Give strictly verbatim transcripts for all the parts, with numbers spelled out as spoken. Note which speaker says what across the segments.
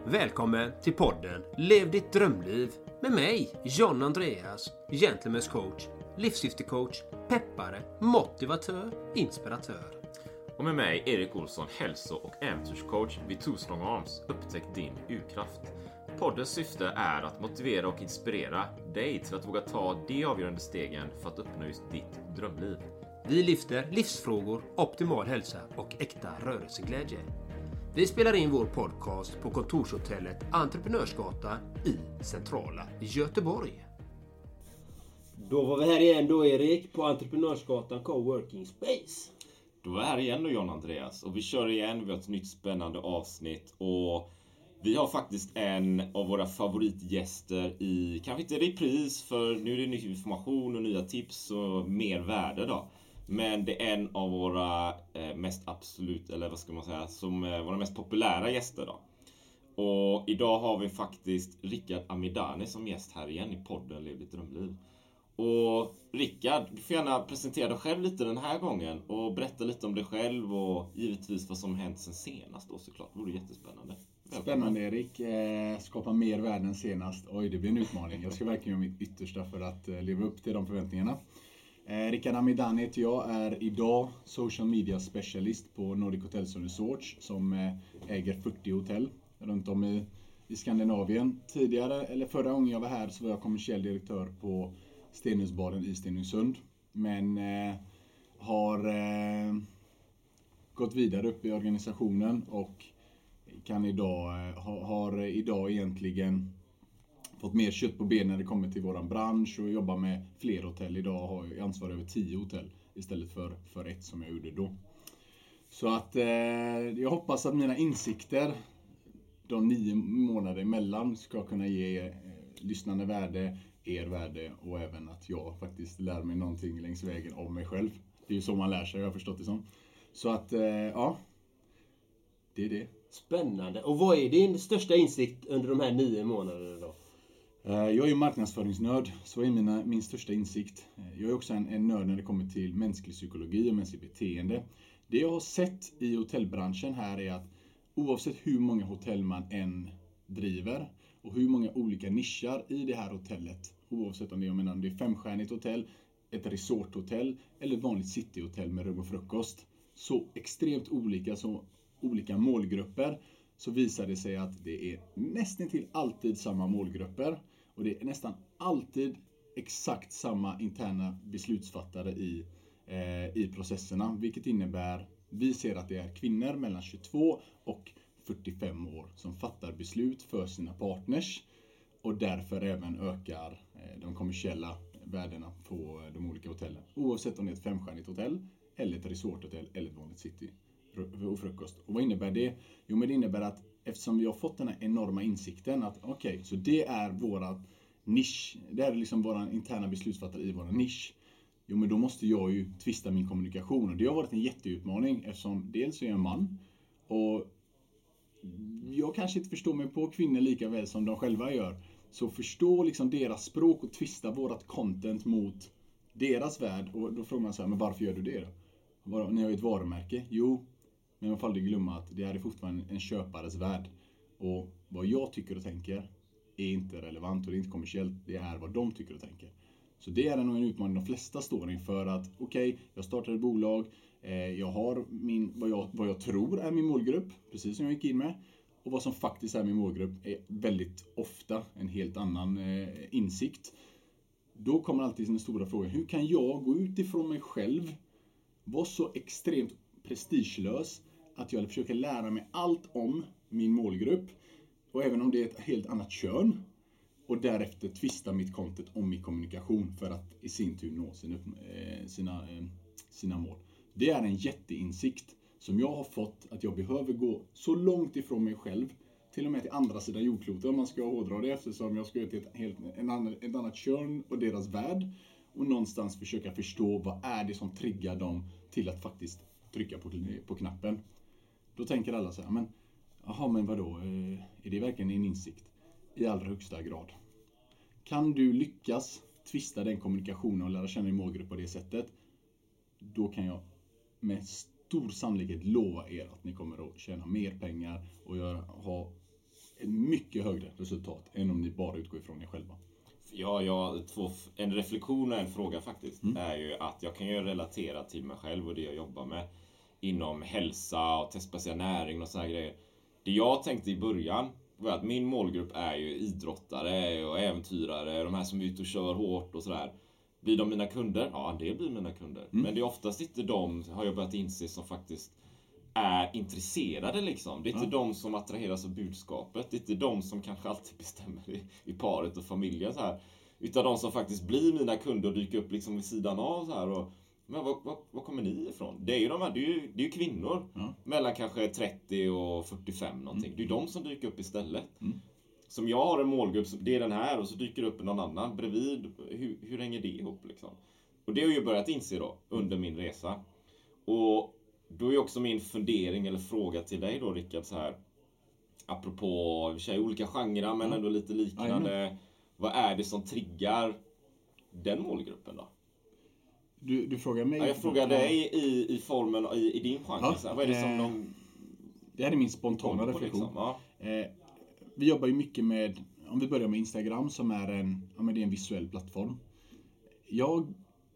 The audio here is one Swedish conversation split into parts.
Speaker 1: Välkommen till podden Lev ditt drömliv med mig, John Andreas, Gentlemen's coach, livssyftecoach, peppare, motivatör, inspiratör.
Speaker 2: Och med mig, Erik Olsson, hälso- och äventyrscoach vid Two Strong Arms. Upptäck din urkraft. Poddens syfte är att motivera och inspirera dig till att våga ta de avgörande stegen för att uppnå just ditt drömliv.
Speaker 1: Vi lyfter livsfrågor, optimal hälsa och äkta rörelseglädje. Vi spelar in vår podcast på kontorshotellet Entreprenörsgatan i centrala Göteborg.
Speaker 3: Då var vi här igen då, Erik, på Entreprenörsgatan Coworking Space.
Speaker 2: Då är vi här igen då, John Andreas. Och vi kör igen, vi har ett nytt spännande avsnitt. Och vi har faktiskt en av våra favoritgäster i, kanske inte repris, för nu är det ny information och nya tips och mer värde då. Men det är en av våra eh, mest absolut, eller vad ska man säga, som eh, våra mest populära gäster då. Och idag har vi faktiskt Rickard Amidani som gäst här igen i podden Lev ditt drömliv. Och Rickard, du får gärna presentera dig själv lite den här gången och berätta lite om dig själv och givetvis vad som hänt sen senast då, såklart. Det vore jättespännande. Välkommen.
Speaker 4: Spännande, Erik. Eh, skapa mer värden senast. Oj, det blir en utmaning. Jag ska verkligen göra mitt yttersta för att eh, leva upp till de förväntningarna. Eh, Rickard Amidani heter jag, är idag social media specialist på Nordic Hotels and Resorts som eh, äger fyrtio hotell runt om i, i Skandinavien. Tidigare, eller förra gången jag var här, så var jag kommersiell direktör på Stenhusbaden i Stenungsund. Men eh, har eh, gått vidare upp i organisationen och kan idag, eh, ha, har idag egentligen fått mer kött på benen när det kommer till våran bransch och jobbar med fler hotell. Idag har jag ansvar över tio hotell istället för, för ett som jag gjorde då. Så att eh, jag hoppas att mina insikter de nio månader emellan ska kunna ge eh, lyssnande värde, er värde och även att jag faktiskt lär mig någonting längs vägen av mig själv. Det är ju så man lär sig, jag har förstått det som. Så att, eh, ja, det är det.
Speaker 3: Spännande. Och vad är din största insikt under de här nio månaderna då?
Speaker 4: Jag är ju marknadsföringsnörd, så är mina, min största insikt. Jag är också en, en nörd när det kommer till mänsklig psykologi och mänskligt beteende. Det jag har sett i hotellbranschen här är att oavsett hur många hotell man än driver och hur många olika nischar i det här hotellet, oavsett om det är, jag menar, om det är femstjärnigt hotell, ett resorthotell eller ett vanligt cityhotell med rum och frukost, så extremt olika, så olika målgrupper, så visar det sig att det är nästan till alltid samma målgrupper och det är nästan alltid exakt samma interna beslutsfattare i, eh, i processerna, vilket innebär, vi ser att det är kvinnor mellan tjugotvå och fyrtiofem år som fattar beslut för sina partners och därför även ökar eh, de kommersiella värdena på de olika hotellen, oavsett om det är ett femstjärnigt hotell eller ett resorthotell eller ett vanligt city och frukost. Och vad innebär det? Jo, men det innebär att eftersom vi har fått den här enorma insikten att okej, okay, så det är våra nisch, det är liksom våra interna beslutsfattare i våra nisch. Jo, men då måste jag ju twista min kommunikation och det har varit en jätteutmaning eftersom dels är jag en man och jag kanske inte förstår mig på kvinnor lika väl som de själva gör. Så förstå liksom deras språk och twista vårat content mot deras värld. Och då frågar man så här, men varför gör du det då? Ni har ju ett varumärke. Jo, men man får aldrig glömma att det här är fortfarande en köpares värld. Och vad jag tycker och tänker är inte relevant och det är inte kommersiellt. Det är vad de tycker och tänker. Så det är nog en utmaning de flesta står inför att okej, okay, jag startar ett bolag. Eh, jag har min, vad, jag, vad jag tror är min målgrupp, precis som jag gick in med. Och vad som faktiskt är min målgrupp är väldigt ofta en helt annan eh, insikt. Då kommer alltid den stora frågan, hur kan jag gå utifrån mig själv, vara så extremt prestigelös att jag försöker lära mig allt om min målgrupp och även om det är ett helt annat kön och därefter twista mitt content om min kommunikation för att i sin tur nå sina, sina, sina mål. Det är en jätteinsikt som jag har fått att jag behöver gå så långt ifrån mig själv, till och med till andra sidan jordklotet om man ska hårdra det, eftersom jag ska till ett, helt, en annan, ett annat kön och deras värld och någonstans försöka förstå vad är det som triggar dem till att faktiskt trycka på, på knappen. Då tänker alla så här, men jaha, men vadå, är det verkligen en insikt? I allra högsta grad. Kan du lyckas twista den kommunikationen och lära känna din målgrupp på det sättet, då kan jag med stor sannolikhet lova er att ni kommer att tjäna mer pengar och göra, ha ett mycket högre resultat än om ni bara utgår ifrån er själva.
Speaker 2: Ja, ja två, en reflektion och en fråga faktiskt
Speaker 4: Mm.
Speaker 2: är ju att jag kan ju relatera till mig själv och det jag jobbar med inom hälsa och testbaserad näring och sådana grejer. Det jag tänkte i början var att min målgrupp är ju idrottare och äventyrare, de här som är ute och kör hårt och sådär. Blir de mina kunder? Ja, det blir mina kunder.
Speaker 4: Mm.
Speaker 2: Men det är oftast inte de, har jag börjat inse, som faktiskt är intresserade liksom. Det är inte
Speaker 4: Ja.
Speaker 2: de som attraheras av budskapet. Det är inte de som kanske alltid bestämmer i, i paret och familjen så här. Utan de som faktiskt blir mina kunder och dyker upp liksom vid sidan av så här. Och, men vad, vad, vad kommer ni ifrån? Det är ju de här, det är ju, det är ju kvinnor.
Speaker 4: Ja.
Speaker 2: Mellan kanske trettio och fyrtiofem någonting. Det är ju de som dyker upp istället.
Speaker 4: Mm.
Speaker 2: Som jag har en målgrupp, det är den här, och så dyker det upp någon annan bredvid. Hur, hur hänger det ihop liksom? Och det har jag börjat inse då, under min resa. Och då är också min fundering eller fråga till dig då, Rickard, så här. Apropå vi säger, olika genrer men ändå lite liknande.
Speaker 4: Amen.
Speaker 2: Vad är det som triggar den målgruppen då?
Speaker 4: Du, du frågar mig?
Speaker 2: Ja, jag frågar dig i, i formen, i, i din genre.
Speaker 4: Ja,
Speaker 2: Så här, vad är det som
Speaker 4: eh,
Speaker 2: de...
Speaker 4: Det här är min spontana
Speaker 2: på,
Speaker 4: reflektion.
Speaker 2: liksom? Ja.
Speaker 4: Eh, vi jobbar ju mycket med, om vi börjar med Instagram som är en, ja, men det är en visuell plattform. Jag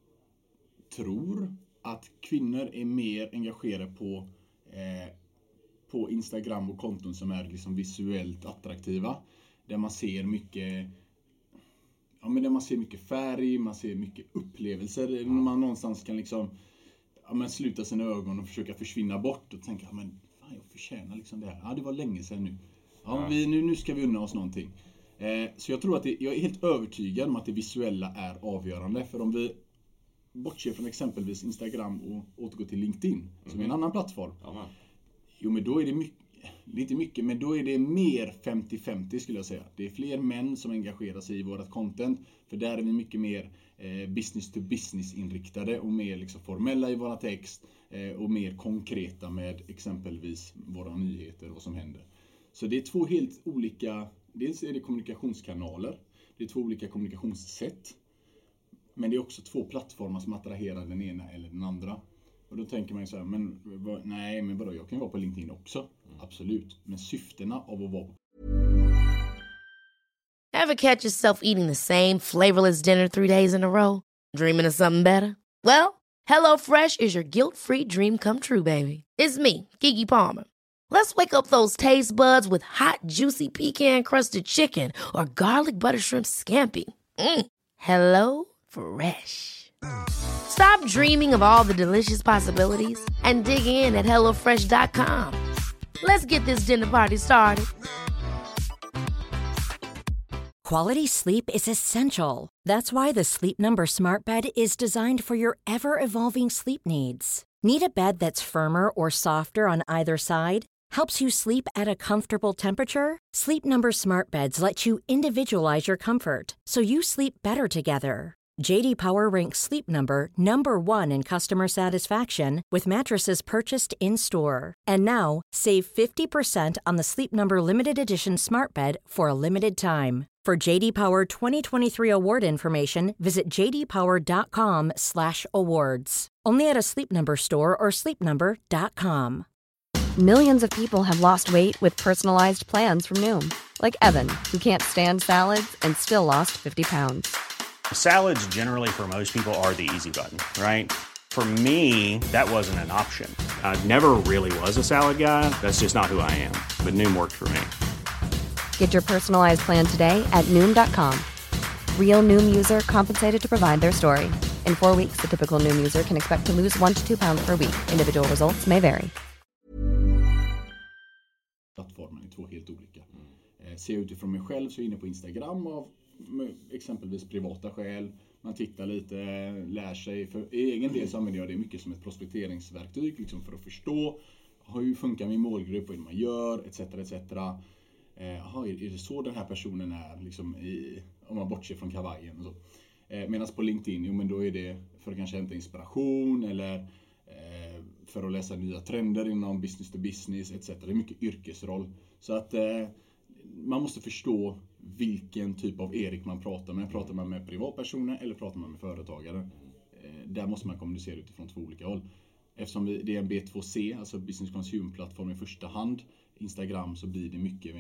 Speaker 4: tror att kvinnor är mer engagerade på, eh, på Instagram och konton som är liksom visuellt attraktiva. Där man ser mycket, ja, men där man ser mycket färg, man ser mycket upplevelser. Man någonstans kan liksom, ja, men sluta sina ögon och försöka försvinna bort och tänka, ja, men fan, jag förtjänar liksom det här. Ja, det var länge sedan nu. Ja, vi, nu, nu ska vi unna oss någonting. Eh, så jag tror att det, jag är helt övertygad om att det visuella är avgörande. För om vi bortser från exempelvis Instagram och återgår till LinkedIn, som är en annan plattform.
Speaker 2: Ja, men.
Speaker 4: Jo, men då är det mycket, lite mycket, men då är det mer femtio femtio skulle jag säga. Det är fler män som engagerar sig i vårat content. För där är vi mycket mer eh, business to business inriktade och mer liksom formella i våra text. Eh, och mer konkreta med exempelvis våra nyheter och vad som händer. Så det är två helt olika, dels är det kommunikationskanaler. Det är två olika kommunikationssätt. Men det är också två plattformar som attraherar den ena eller den andra. Och då tänker man ju så här, men vad, nej, men vadå, jag kan ju vara på LinkedIn också. Mm. Absolut. Men syftena av att vara på...
Speaker 5: Ever catch yourself eating the same flavorless dinner three days in a row? Dreaming of something better? Well, HelloFresh is your guilt-free dream come true, baby. It's me, Keke Palmer. Let's wake up those taste buds with hot, juicy pecan-crusted chicken or garlic butter shrimp scampi. Mm. Hello Fresh. Stop dreaming of all the delicious possibilities and dig in at hello fresh dot com. Let's get this dinner party started.
Speaker 6: Quality sleep is essential. That's why the Sleep Number Smart Bed is designed for your ever-evolving sleep needs. Need a bed that's firmer or softer on either side? Helps you sleep at a comfortable temperature? Sleep Number Smart Beds let you individualize your comfort, so you sleep better together. J D Power ranks Sleep Number number one in customer satisfaction with mattresses purchased in-store. And now, save fifty percent on the Sleep Number Limited Edition Smart Bed for a limited time. For J D Power twenty twenty-three award information, visit j d power dot com slash awards. Only at a Sleep Number store or sleep number dot com.
Speaker 7: Millions of people have lost weight with personalized plans from Noom. Like Evan, who can't stand salads and still lost fifty pounds.
Speaker 8: Salads generally for most people are the easy button, right? For me, that wasn't an option. I never really was a salad guy. That's just not who I am. But Noom worked for me.
Speaker 7: Get your personalized plan today at Noom dot com. Real Noom user compensated to provide their story. In four weeks, the typical Noom user can expect to lose one to two pounds per week. Individual results may vary.
Speaker 4: Plattformen är två helt olika. Mm. Ser jag utifrån mig själv så är jag inne på Instagram av exempelvis privata skäl. Man tittar lite, lär sig. För egen del så använder jag det mycket som ett prospekteringsverktyg liksom för att förstå hur funkar min målgrupp, vad är det man gör, et cetera et cetera. Eh, aha, är det så den här personen är liksom i, om man bortser från kavajen och så. Eh, Medan på LinkedIn, jo men då är det för att kanske hämta inspiration eller eh, för att läsa nya trender inom business to business et cetera. Det är mycket yrkesroll. Så att eh, man måste förstå vilken typ av Erik man pratar med. Pratar man med privatpersoner eller pratar man med företagare? Eh, där måste man kommunicera utifrån två olika håll. Eftersom vi, det är en B två C, alltså business consumer plattform i första hand. Instagram, så blir det mycket mer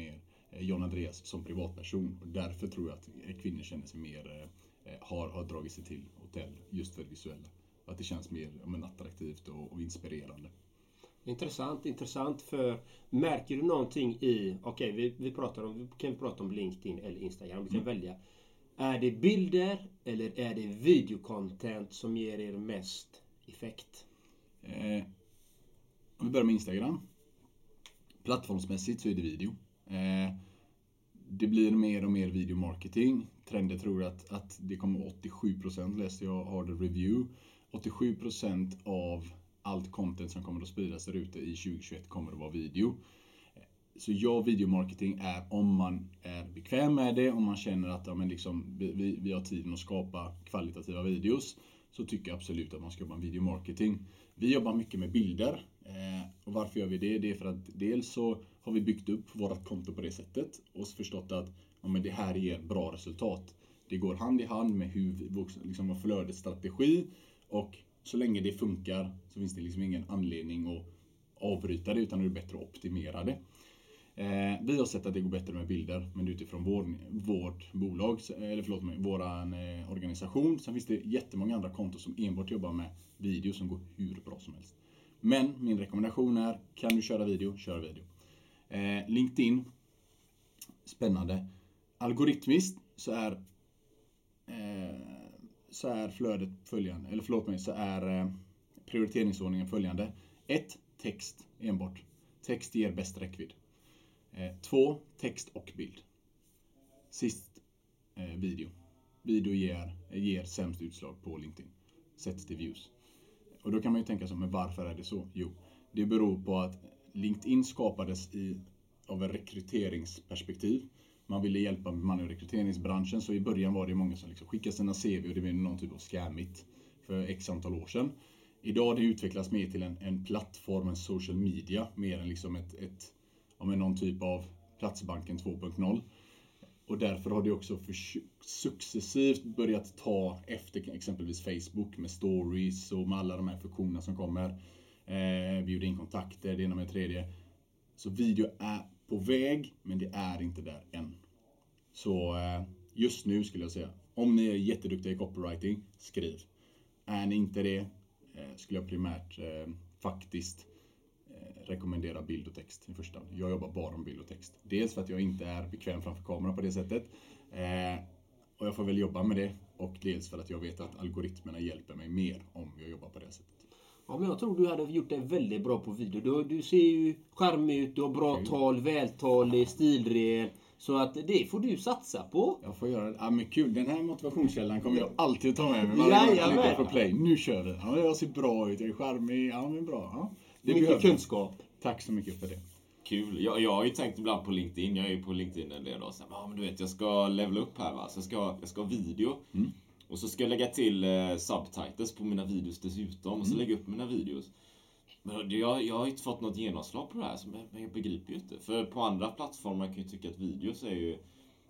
Speaker 4: John Andreas som privatperson. Och därför tror jag att kvinnor känner sig mer, eh, har, har dragit sig till hotell just för det visuella. Att det känns mer ja, men attraktivt och, och inspirerande.
Speaker 3: Intressant, intressant. För märker du någonting i, okej okay, vi, vi pratar om, kan vi prata om LinkedIn eller Instagram, vi kan mm. välja. Är det bilder eller är det videocontent som ger er mest effekt?
Speaker 4: Eh, om vi börjar med Instagram. Plattformsmässigt så är det video. Eh, det blir mer och mer videomarketing. Trender tror att, att det kommer åttiosju procent, läste jag har det review. åttiosju procent av allt content som kommer att spridas där ute i tjugohundratjugoett kommer att vara video. Så ja, videomarketing är om man är bekväm med det, om man känner att ja, men liksom, vi, vi har tiden att skapa kvalitativa videos, så tycker jag absolut att man ska jobba med videomarketing. Vi jobbar mycket med bilder. Eh, och varför gör vi det? Det är för att dels så har vi byggt upp vårt konto på det sättet och förstått att ja, men det här ger bra resultat. Det går hand i hand med hur vi, liksom, vår flödesstrategi, och så länge det funkar så finns det liksom ingen anledning att avbryta det, utan det är bättre att optimera det. Eh, vi har sett att det går bättre med bilder, men utifrån vår, vårt bolag, eller förlåt mig, våran eh, organisation. Sen finns det jättemånga andra konton som enbart jobbar med video som går hur bra som helst. Men min rekommendation är, kan du köra video, kör video. Eh, LinkedIn, spännande. Algoritmiskt så är eh, så är flödet följande, eller förlåt mig, så är eh, prioriteringsordningen följande. ett. Text enbart. Text ger bäst räckvidd. Eh, två. Text och bild. Sist eh, video. Video ger, ger sämst utslag på LinkedIn. Sett till views. Och då kan man ju tänka sig, men varför är det så? Jo, det beror på att LinkedIn skapades i, av en rekryteringsperspektiv. Man ville hjälpa man i rekryteringsbranschen, så i början var det många som liksom skickade sina C V och det blev någon typ av scammigt för x antal år sedan. Idag har det utvecklats mer till en, en plattform, en social media, mer än liksom ett, ett ja, men någon typ av Platsbanken två punkt noll. Och därför har det också för, successivt börjat ta efter exempelvis Facebook med stories och med alla de här funktionerna som kommer. Eh, bjuda in kontakter, det ena med tredje. Så video är på väg, men det är inte där än. Så eh, just nu skulle jag säga, om ni är jätteduktiga i copywriting, skriv. Är ni inte det, eh, skulle jag primärt eh, faktiskt eh, rekommendera bild och text i första hand. Jag jobbar bara med bild och text. Dels för att jag inte är bekväm framför kameran på det sättet. Eh, och jag får väl jobba med det. Och dels för att jag vet att algoritmerna hjälper mig mer om jag jobbar på det sättet.
Speaker 3: Ja, men jag tror du hade gjort det väldigt bra på video. Du, du ser ju charmig ut, du har bra okay. tal, vältalig, stilren. Så att det får du satsa på.
Speaker 4: Jag får göra det. Ja, men kul. Den här motivationskällan kommer jag alltid att ta med mig. Varje gång jag på play. Nu kör vi. Ja, jag ser bra ut. Jag är charmig. Ja, men bra. Ja.
Speaker 3: Det är mycket kunskap.
Speaker 4: Tack så mycket för det.
Speaker 2: Kul. Jag, jag har ju tänkt ibland på LinkedIn. Jag är ju på LinkedIn en del då. Så, ja, men du vet, jag ska levela upp här, va. Så jag ska, jag ska ha video. Mm. Och så ska jag lägga till eh, subtitles på mina videos dessutom. Och så mm. lägga upp mina videos. Men jag, jag har inte fått något genomslag på det här. Men jag begriper ju inte. För på andra plattformar kan jag tycka att videos är ju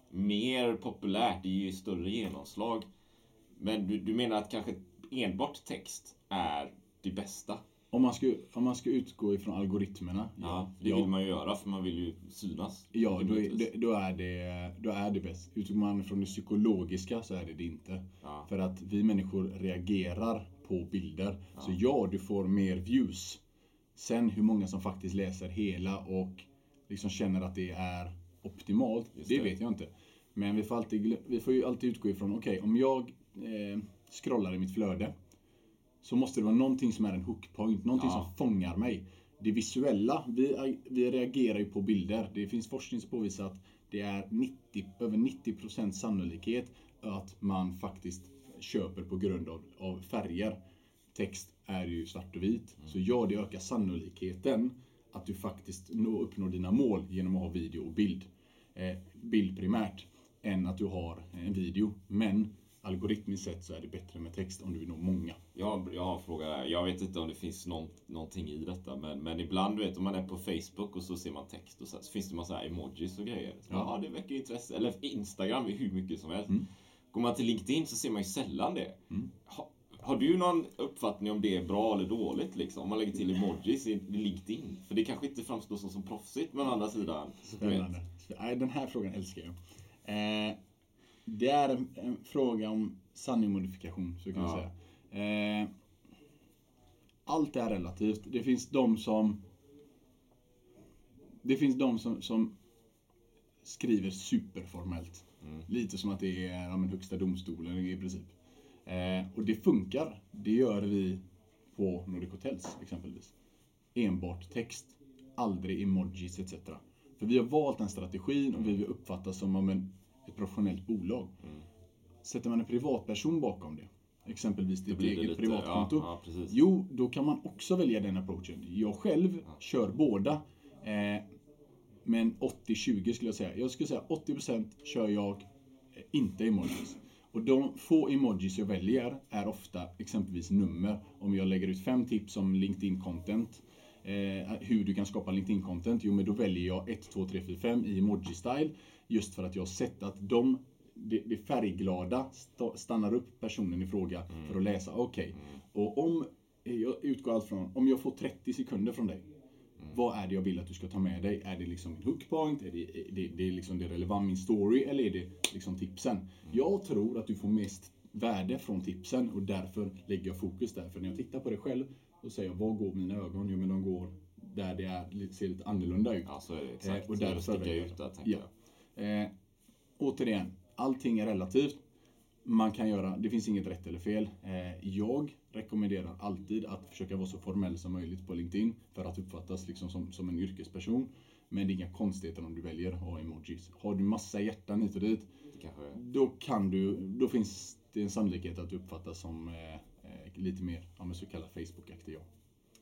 Speaker 2: mer populärt. Det ger ju större genomslag. Men du, du menar att kanske enbart text är det bästa?
Speaker 4: Om man ska, om man ska utgå ifrån algoritmerna.
Speaker 2: Ja, ja det vill ja. man ju göra, för man vill ju synas.
Speaker 4: Ja, då är, då är, det, då är det bäst. Utgår man från det psykologiska så är det det inte. Ja. För att vi människor reagerar på bilder. Ja. Så ja, du får mer views. Sen hur många som faktiskt läser hela och liksom känner att det är optimalt, det. det vet jag inte. Men vi får, alltid, vi får ju alltid utgå ifrån, okej, okay, om jag eh, scrollar i mitt flöde, så måste det vara någonting som är en hookpoint. Någonting ja. som fångar mig. Det visuella, vi, vi reagerar ju på bilder. Det finns forskning som påvisar att det är nittio, över nittio procent sannolikhet att man faktiskt köper på grund av, av färger. Text är ju svart och vit. Mm. Så ja, det ökar sannolikheten att du faktiskt nå, uppnår dina mål genom att ha video och bild. Eh, bild primärt än att du har en video. Men algoritmiskt sett så är det bättre med text om du vill nå många.
Speaker 2: Jag, jag har en fråga där. Jag vet inte om det finns någon, någonting i detta. Men, men ibland, du vet, om man är på Facebook och så ser man text och så, så finns det massa emojis och grejer. Så, ja. ja, det väcker intresse. Eller Instagram är hur mycket som helst. Mm. Går man till LinkedIn så ser man ju sällan det. Mm. Ha, Har du någon uppfattning om det är bra eller dåligt liksom? Om man lägger till emojis i LinkedIn. För det kanske inte framstår som, som proffsigt, men å andra sidan.
Speaker 4: Spännande. Nej, den här frågan älskar jag. Eh, det är en, en fråga om sanningmodifikation, så kan ja. jag säga. Eh, allt är relativt. Det finns de som Det finns de som, som skriver superformellt. Mm. Lite som att det är ja, men högsta domstolen i princip. Eh, och det funkar. Det gör vi på Nordic Hotels exempelvis. Enbart text. Aldrig emojis et cetera. För vi har valt en strategi och vi vill uppfattas som om en, ett professionellt bolag. Mm. Sätter man en privatperson bakom det, exempelvis ditt eget lite, privatkonto. Ja, ja, jo, då kan man också välja den approachen. Jag själv ja. kör båda. Eh, men åttio tjugo skulle jag säga. Jag skulle säga åttio procent kör jag eh, inte emojis. Och de få emojis jag väljer är ofta exempelvis nummer. Om jag lägger ut fem tips om LinkedIn-content. Eh, hur du kan skapa LinkedIn-content. Jo, men då väljer jag ett, två, tre, fyra, fem i emoji-style. Just för att jag har sett att de, det, det färgglada st- stannar upp personen i fråga mm. för att läsa. Okej. Okay. Mm. Och om, jag utgår allt från, om jag får trettio sekunder från dig. Mm. Vad är det jag vill att du ska ta med dig? Är det liksom min hookpoint? Är det, är det, det är liksom det relevant min story? Eller är det liksom tipsen? Mm. Jag tror att du får mest värde från tipsen. Och därför lägger jag fokus där. För när jag tittar på det själv, då säger jag, var går mina ögon? Jo, men de går där det är, ser lite annorlunda ut.
Speaker 2: Ja, så är det exakt.
Speaker 4: Eh, och därför
Speaker 2: sticker jag ut där, tänker
Speaker 4: ja. jag. Eh, återigen, allting är relativt. Man kan göra, det finns inget rätt eller fel. Eh, jag rekommenderar alltid att försöka vara så formell som möjligt på LinkedIn för att uppfattas liksom som, som en yrkesperson. Men det är inga konstigheter om du väljer att ha emojis. Har du massa hjärtan hit och dit,
Speaker 2: kanske...
Speaker 4: då kan du, då finns det en sannolikhet att du uppfattas som eh, eh, lite mer, ja, men så kallad Facebook-aktig. Jag.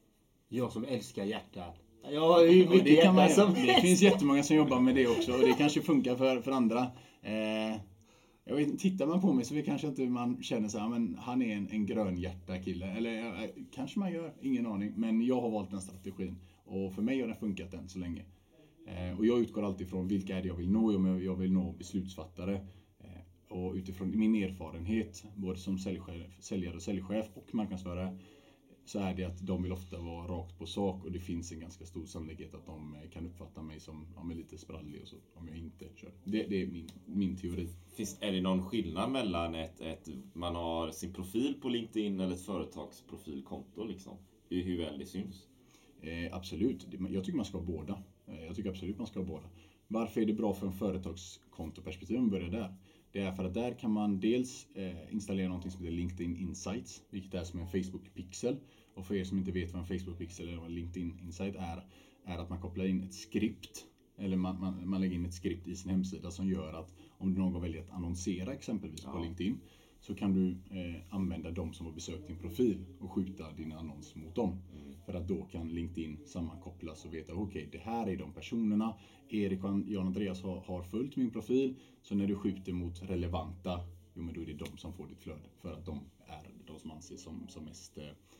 Speaker 3: jag som älskar hjärtan. Ja, det, ja,
Speaker 4: det, kan man, som det finns jättemånga som jobbar med det också och det kanske funkar för, för andra. Eh, Jag vet, tittar man på mig så vi kanske inte man känner så här, men han är en, en grön hjärta kille. Eller eh, kanske man gör, ingen aning. Men jag har valt den strategin. Och för mig har den funkat än så länge. Eh, och jag utgår alltid från vilka är det jag vill nå. Jag, jag vill nå beslutsfattare. Eh, och utifrån min erfarenhet, både som säljchef, säljare och säljchef och marknadsförare, så är det att de vill ofta vara rakt på sak. Och det finns en ganska stor sannolikhet att de kan uppfatta mig som ja, lite sprallig och så, om jag inte kör. Det, det är min, min teori.
Speaker 2: Finns, är det någon skillnad mellan ett, ett, man har sin profil på LinkedIn eller ett företagsprofilkonto liksom? I hur väl det syns?
Speaker 4: Eh, absolut. Jag tycker man ska ha båda. Eh, jag tycker absolut man ska ha båda. Varför är det bra för en företagskontoperspektiv om vi börjar där? Det är för att där kan man dels eh, installera något som heter LinkedIn Insights, vilket är som en Facebook Pixel. Och för er som inte vet vad en Facebook Pixel eller vad LinkedIn Insight är, är att man kopplar in ett skript, eller man, man, man lägger in ett skript i sin hemsida som gör att om du någon väljer att annonsera exempelvis ja. på LinkedIn, så kan du eh, använda dem som har besökt din profil och skjuta din annons mot dem. Mm. För att då kan LinkedIn sammankopplas och veta, okej, okay, det här är de personerna. Erik och Jan Andreas har, har följt min profil. Så när du skjuter mot relevanta, jo, men då är det de som får ditt flöde. För att de är de som anses som, som mest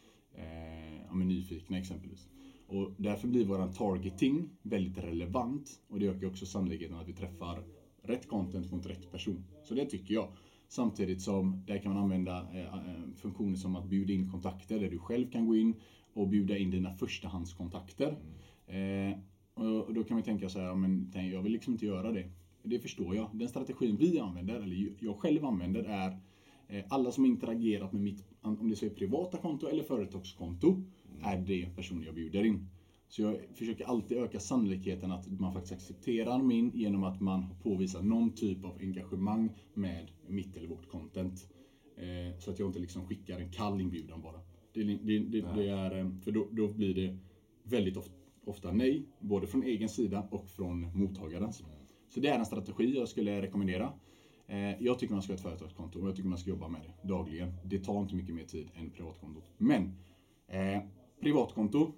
Speaker 4: eh, ja, men nyfikna exempelvis. Och därför blir våran targeting väldigt relevant. Och det ökar också sannolikheten att vi träffar rätt content mot rätt person. Så det tycker jag. Samtidigt som där kan man använda eh, funktioner som att bjuda in kontakter där du själv kan gå in och bjuda in dina förstahandskontakter. Mm. Eh, och då kan man tänka så här, men jag vill liksom inte göra det. Det förstår jag. Den strategin vi använder, eller jag själv använder, är eh, alla som interagerat med mitt, om det så är privata konto eller företagskonto, mm. är det personer jag bjuder in. Så jag försöker alltid öka sannolikheten att man faktiskt accepterar min genom att man påvisar någon typ av engagemang med mitt eller vårt content. Eh, så att jag inte liksom skickar en kall inbjudan bara. Det, det, det, det är, för då, då blir det väldigt ofta, ofta nej, både från egen sida och från mottagarens. Mm. Så det är en strategi jag skulle rekommendera. Eh, jag tycker man ska ha ett företagskonto och jag tycker man ska jobba med det dagligen. Det tar inte mycket mer tid än privatkontot. Men eh, privatkonto,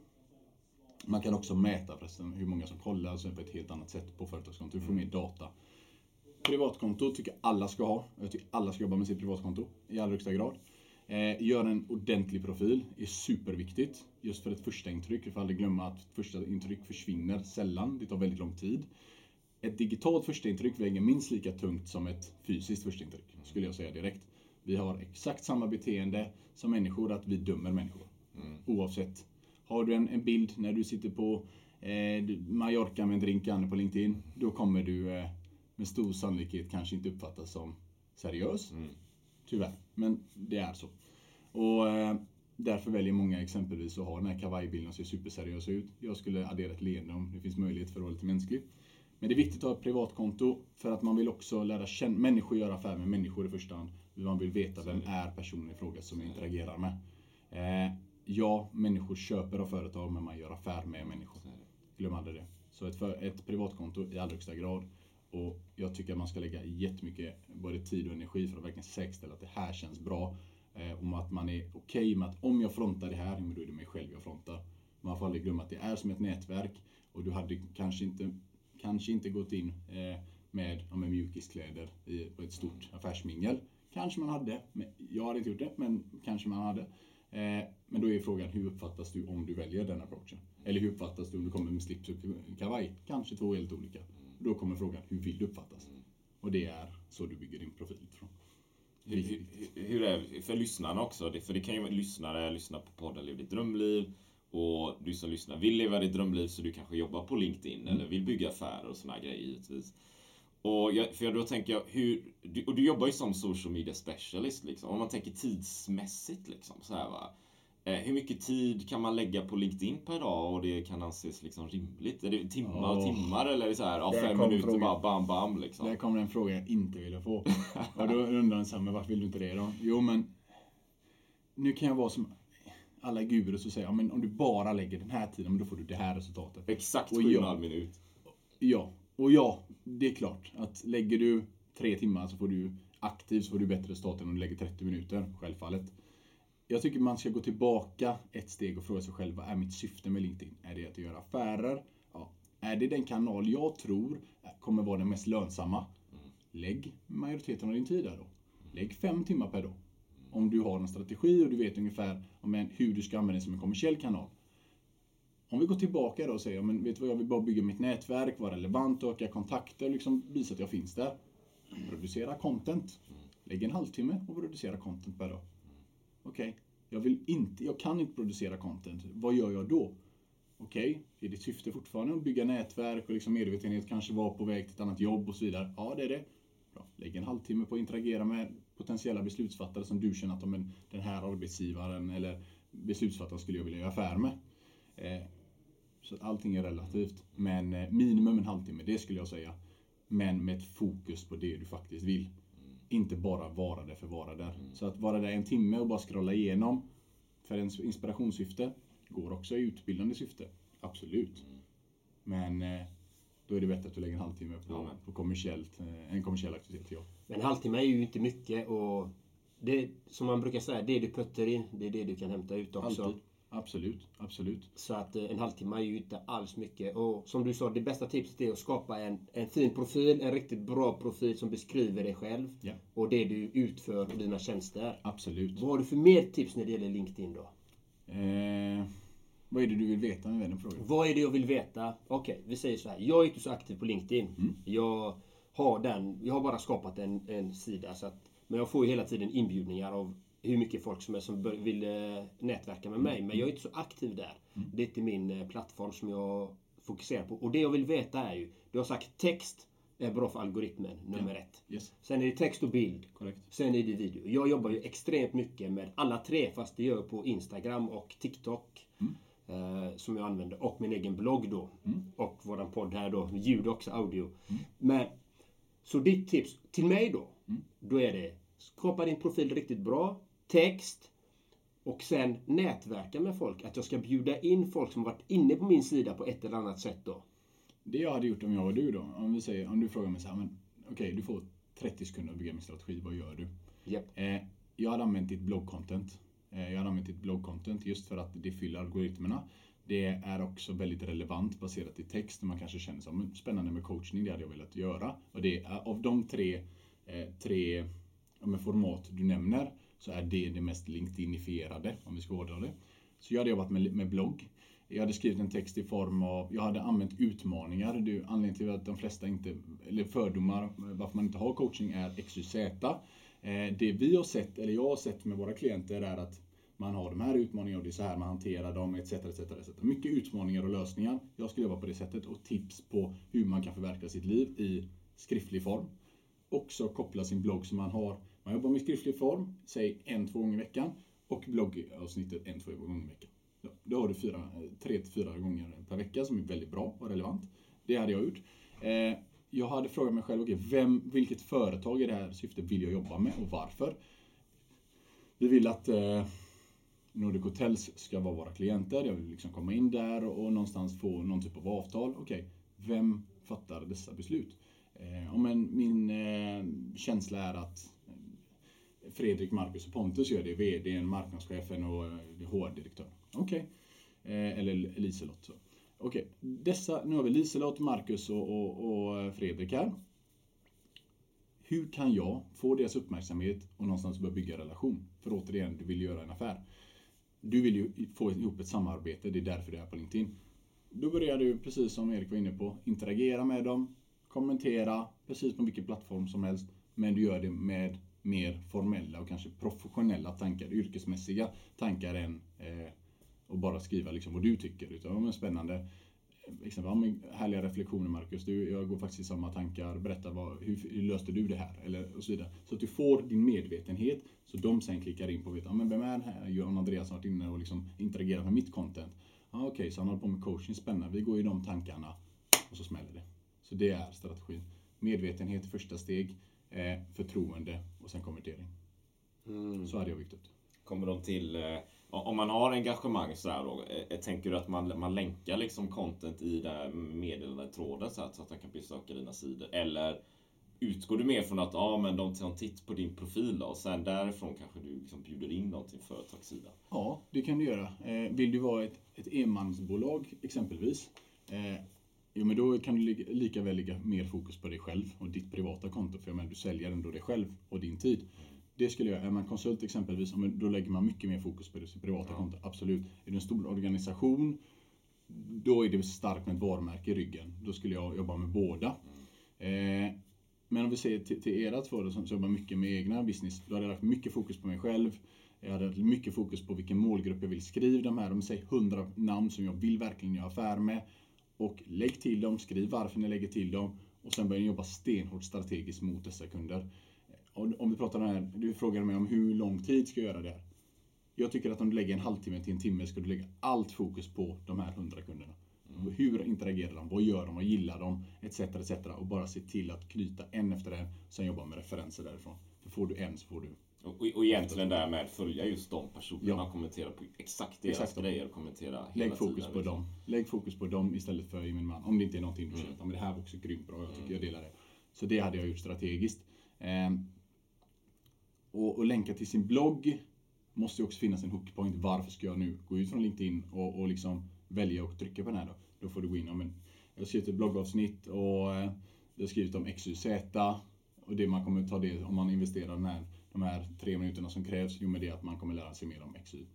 Speaker 4: man kan också mäta förresten hur många som kollar så på ett helt annat sätt på företagskonto. Du får mer data. Privatkonto tycker alla ska ha. Jag tycker alla ska jobba med sitt privatkonto i allra högsta grad. Eh, gör en ordentlig profil är superviktigt. Just för ett första intryck. Jag får aldrig glömma att första intryck försvinner sällan. Det tar väldigt lång tid. Ett digitalt första intryck väger minst lika tungt som ett fysiskt första intryck. Skulle jag säga direkt. Vi har exakt samma beteende som människor, att vi dömer människor. Mm. Oavsett. Har du en, en bild när du sitter på eh, Mallorca med en drink på LinkedIn, då kommer du eh, med stor sannolikhet kanske inte uppfattas som seriös. Mm. Tyvärr, men det är så. Och eh, därför väljer många exempelvis att ha den här kavajbilden och ser superseriös ut. Jag skulle addera ett leende om det finns möjlighet för att vara lite mänsklig. Men det är viktigt att ha ett privatkonto för att man vill också lära känna människor, göra affärer med människor i första hand. Man vill veta vem är personen i fråga som man interagerar med. Eh, ja, människor köper av företag, men man gör affär med människor. Glöm aldrig det. Så ett, för, ett privatkonto i allra högsta grad. Och jag tycker att man ska lägga jättemycket både tid och energi för att verkligen säkerställa att det här känns bra. Eh, om att man är okej okay med att om jag frontar det här, då är det mig själv jag frontar. Man får aldrig glömma att det är som ett nätverk. Och du hade kanske inte, kanske inte gått in eh, med, ja, med mjukiskläder i, på ett stort affärsmingel. Kanske man hade, men jag hade inte gjort det, men kanske man hade. Eh, men då är frågan, hur uppfattas du om du väljer den approachen? Eller hur uppfattas du om du kommer med slips och kavaj? Kanske två helt olika. Då kommer frågan, hur vill du uppfattas? Och det är så du bygger din profil från.
Speaker 2: Hur, hur, hur är det för lyssnarna också? För det kan ju vara lyssnare, lyssna på podden Lev ditt drömliv. Och du som lyssnar vill leva ditt drömliv, så du kanske jobbar på LinkedIn mm. eller vill bygga affärer och såna grejer givetvis. Och jag, för då tänker jag, hur, du, och du jobbar ju som social media specialist liksom. Om man tänker tidsmässigt liksom, så här va. Eh, hur mycket tid kan man lägga på LinkedIn per dag och det kan anses liksom rimligt? Är det timmar och timmar eller är det så här, ja, fem minuter fråga. Bara bam bam liksom?
Speaker 4: Där kommer en fråga jag inte ville få. Och då undrar han så här, men varför vill du inte det då? Jo, men nu kan jag vara som alla gurus och säga, ja, men om du bara lägger den här tiden, då får du det här resultatet.
Speaker 2: Exakt sju och en halv minut.
Speaker 4: Ja, och ja, det är klart att lägger du tre timmar så får du aktivt så får du bättre resultat än om du lägger trettio minuter, självfallet. Jag tycker man ska gå tillbaka ett steg och fråga sig själv, vad är mitt syfte med LinkedIn? Är det att göra affärer? Ja. Är det den kanal jag tror kommer vara den mest lönsamma? Lägg majoriteten av din tid där då. Lägg fem timmar per dag. Om du har en strategi och du vet ungefär om hur du ska använda den som en kommersiell kanal. Om vi går tillbaka då och säger, men vet du vad, jag vill bara bygga mitt nätverk, vara relevant, öka kontakter, liksom visa att jag finns där. Producera content. Lägg en halvtimme och producera content per dag. Okej, okay. jag vill inte, jag kan inte producera content. Vad gör jag då? Okej, okay. är ditt syfte fortfarande att bygga nätverk och liksom medvetenhet, kanske vara på väg till ett annat jobb och så vidare? Ja, det är det. Bra. Lägg en halvtimme på att interagera med potentiella beslutsfattare som du känner att de, den här arbetsgivaren eller beslutsfattaren skulle jag vilja göra affär med. Eh, så att allting är relativt. Men eh, minimum en halvtimme, det skulle jag säga. Men med ett fokus på det du faktiskt vill. Mm. Inte bara vara där för vara där. Mm. Så att vara där en timme och bara scrolla igenom för en inspirationssyfte går också i utbildande syfte. Absolut. Mm. Men eh, då är det bättre att du lägger en halvtimme på, ja, på kommersiellt, eh, en kommersiell aktivitet. Ja.
Speaker 3: Men en halvtimme är ju inte mycket och det som man brukar säga, det du puttar in, det är det du kan hämta ut också.
Speaker 4: Alltid. Absolut, absolut.
Speaker 3: Så att en halvtimme är ju inte alls mycket. Och som du sa, det bästa tipset är att skapa en, en fin profil, en riktigt bra profil som beskriver dig själv.
Speaker 4: Ja.
Speaker 3: Och det du utför och dina tjänster.
Speaker 4: Absolut.
Speaker 3: Vad har du för mer tips när det gäller LinkedIn då?
Speaker 4: Eh, vad är det du vill veta med den frågan?
Speaker 3: Vad är det jag vill veta? Okej, okay, vi säger så här. Jag är inte så aktiv på LinkedIn. Mm. Jag har den, jag har bara skapat en, en sida. Så att, men jag får ju hela tiden inbjudningar av hur mycket folk som är som vill eh, nätverka med mig. Men jag är inte så aktiv där. Mm. Det är inte min eh, plattform som jag fokuserar på. Och det jag vill veta är ju, du har sagt text är bra för algoritmen, nummer
Speaker 4: yeah.
Speaker 3: ett.
Speaker 4: Yes.
Speaker 3: Sen är det text och bild.
Speaker 4: Correct.
Speaker 3: Sen är det video. Jag jobbar ju extremt mycket med alla tre, fast det gör jag på Instagram och TikTok. Mm. Eh, som jag använder. Och min egen blogg då. Mm. Och våran podd här då. Ljud också, audio. Mm. Men, så ditt tips till mig då. Mm. Då är det, skapa din profil riktigt bra. Text och sen nätverka med folk. Att jag ska bjuda in folk som varit inne på min sida på ett eller annat sätt då.
Speaker 4: Det jag hade gjort om jag var du då. Om, vi säger, om du frågar mig så här, men okej, okay, du får trettio sekunder att bygga min strategi. Vad gör du?
Speaker 3: Yep.
Speaker 4: Eh, jag hade använt ditt bloggcontent. Eh, jag hade använt ditt bloggcontent just för att det fyller algoritmerna. Det är också väldigt relevant baserat i text. Man kanske känner som spännande med coachning. Det hade jag velat göra. Och det är av de tre, eh, tre ja, format du nämner, så är det det mest LinkedInifierade, om vi ska hårdra det. Så jag hade jobbat med, med blogg. Jag hade skrivit en text i form av, jag hade använt utmaningar. Det, anledningen till att de flesta inte, eller fördomar, varför man inte har coaching är X Y Z. Eh, det vi har sett, eller jag har sett med våra klienter är att man har de här utmaningarna och det är så här man hanterar dem, et cetera, et cetera, et cetera. Mycket utmaningar och lösningar. Jag skulle jobba på det sättet och tips på hur man kan förverkliga sitt liv i skriftlig form. Också koppla sin blogg som man har. Man jobbar med skriftlig form, säg en, två gånger i veckan. Och bloggavsnittet en, två gånger i veckan. Ja, då har du fyra, tre till fyra gånger per vecka som är väldigt bra och relevant. Det hade jag gjort. Eh, jag hade frågat mig själv, okay, vem, vilket företag i det här syftet vill jag jobba med och varför? Vi vill att eh, Nordic Hotels ska vara våra klienter. Jag vill liksom komma in där och, och någonstans få någon typ av avtal. Okej, okay, vem fattar dessa beslut? Eh, om en, min eh, känsla är att Fredrik, Marcus och Pontus gör det. vd, marknadschefen och H R-direktör. Okej. Okay. Eh, eller Liselott. Så. Okej. Okay. Dessa, nu har vi Liselott, Marcus och, och, och Fredrik här. Hur kan jag få deras uppmärksamhet och någonstans börja bygga relation? För återigen, du vill göra en affär. Du vill ju få ihop ett samarbete. Det är därför det är på LinkedIn. Då börjar du, precis som Erik var inne på, interagera med dem. Kommentera, precis på vilken plattform som helst. Men du gör det med mer formella och kanske professionella tankar, yrkesmässiga tankar än eh, att bara skriva liksom vad du tycker. Utan men spännande, liksom, ja, men härliga reflektioner Marcus, du, jag går faktiskt i samma tankar, berätta vad, hur, hur löste du det här? Eller, och så vidare. Så att du får din medvetenhet, så de sen klickar in på, vet, ja, men vem är det här? Johan Andreas har varit inne och liksom interagerat med mitt content. Ja, okej, okay, så han håller på med coaching, spännande, vi går i de tankarna och så smäller det. Så det är strategin. Medvetenhet, första steg. Eh, förtroende och sen konvertering. Mm. Så hade jag byggt upp.
Speaker 2: Kommer de till, eh, om man har engagemang så här då, eh, tänker du att man, man länkar liksom content i det här meddelandetråden så att, så att de kan besöka dina sidor? Eller utgår du mer från att ja, men de tar en titt på din profil då, och sen därifrån kanske du liksom bjuder in dem till företagssidan? Ja,
Speaker 4: det kan du göra. Eh, vill du vara ett, ett enmansbolag exempelvis, eh, jo, men då kan du lika väl lägga mer fokus på dig själv och ditt privata konto. För men du säljer ändå dig själv och din tid. Det skulle jag, är man konsult exempelvis, då lägger man mycket mer fokus på sitt privata konto. Absolut. Är du en stor organisation, då är det starkt med ett varumärke i ryggen. Då skulle jag jobba med båda. Eh, men om vi säger till, till era två som jobbar mycket med egna business, då hade jag lagt mycket fokus på mig själv. Jag hade mycket fokus på vilken målgrupp jag vill skriva de här. Om vi säger hundra namn som jag vill verkligen göra affär med. Och lägg till dem, skriv varför ni lägger till dem. Och sen börjar ni jobba stenhårt strategiskt mot dessa kunder. Om vi pratar om det här, du frågar mig om hur lång tid ska jag göra det här. Jag tycker att om du lägger en halvtimme till en timme ska du lägga allt fokus på de här hundra kunderna. Mm. Hur interagerar de, vad gör de, vad gillar de, et cetera et cetera. Och bara se till att knyta en efter en, sen jobba med referenser därifrån. För får du en så får du...
Speaker 2: Och, och egentligen därmed följa just de personerna, ja. Kommentera på exakt deras exakt grejer och kommentera hela
Speaker 4: Lägg fokus
Speaker 2: tiden,
Speaker 4: på
Speaker 2: liksom.
Speaker 4: dem. Lägg fokus på dem istället för i min man. Om det inte är någonting du mm. känner, men det här var också grymt bra, jag tycker mm. jag delar det. Så det hade jag gjort strategiskt. Ehm, och, och länka till sin blogg måste ju också finnas en hookpoint. Varför ska jag nu gå ut från LinkedIn och, och liksom välja och trycka på den här då? Då får du gå in om en... Jag har skrivit ett bloggavsnitt och eh, jag har skrivit om X Y Z. Och det man kommer ta det om man investerar den här, de här tre minuterna som krävs. Jo, med det att man kommer lära sig mer om X Y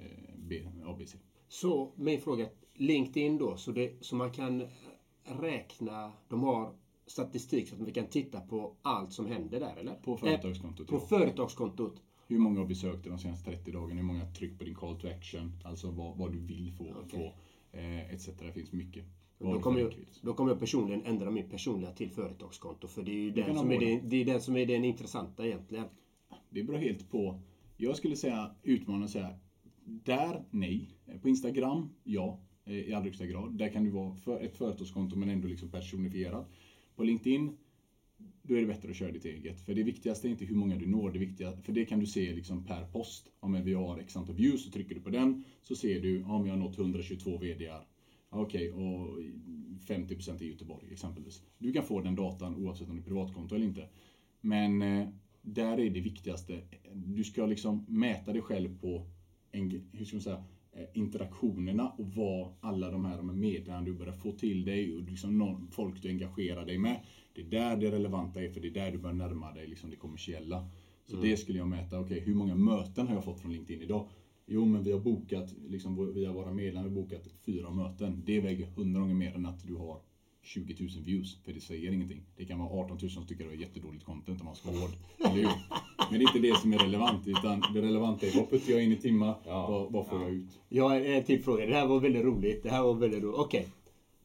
Speaker 4: A B C.
Speaker 3: Så min fråga, LinkedIn då, så, det, så man kan räkna, de har statistik så att vi kan titta på allt som händer där, eller?
Speaker 4: På företagskontot.
Speaker 3: På ja. företagskontot.
Speaker 4: Hur många har besökt de senaste trettio dagarna? Hur många tryck på din call to action? Alltså vad, vad du vill få, okay. få eh, et cetera. Det finns mycket.
Speaker 3: Då kommer, jag, då kommer jag personligen ändra min personliga till företagskonto. För det är ju den som är, det, det är den som är den intressanta egentligen.
Speaker 4: Det beror helt på. Jag skulle säga, utmana säga, där nej. På Instagram, ja. I allra högsta grad. Där kan du vara för ett företagskonto men ändå liksom personifierad. På LinkedIn, då är det bättre att köra ditt eget. För det viktigaste är inte hur många du når. Det viktiga, för det kan du se liksom per post. Om vi har x antal views så trycker du på den. Så ser du om jag har nått hundratjugotvå vd:ar. Okej, okay, och femtio procent i Göteborg exempelvis. Du kan få den datan oavsett om det är privatkonto eller inte. Men eh, där är det viktigaste. Du ska liksom mäta dig själv på en, hur ska man säga, interaktionerna och vad alla de här meddelandena du börjar få till dig och liksom någon, folk du engagerar dig med. Det är där det relevanta är, för det är där du börjar närma dig liksom det kommersiella. Så mm. det skulle jag mäta. Okej, okay, hur många möten har jag fått från LinkedIn idag? Jo, men vi har bokat, liksom via våra medlemmar bokat fyra möten. Det väger hundra gånger mer än att du har tjugo tusen views. För det säger ingenting. Det kan vara arton tusen som tycker det är jättedåligt content om man ska vara hård. Eller hur? Men det är inte det som är relevant, utan det relevanta är vad puttar jag in i timmar, ja. vad, vad får ja. jag ut?
Speaker 3: Jag har en till fråga. Det här var väldigt roligt. Det här var väldigt roligt. Okej. Okay.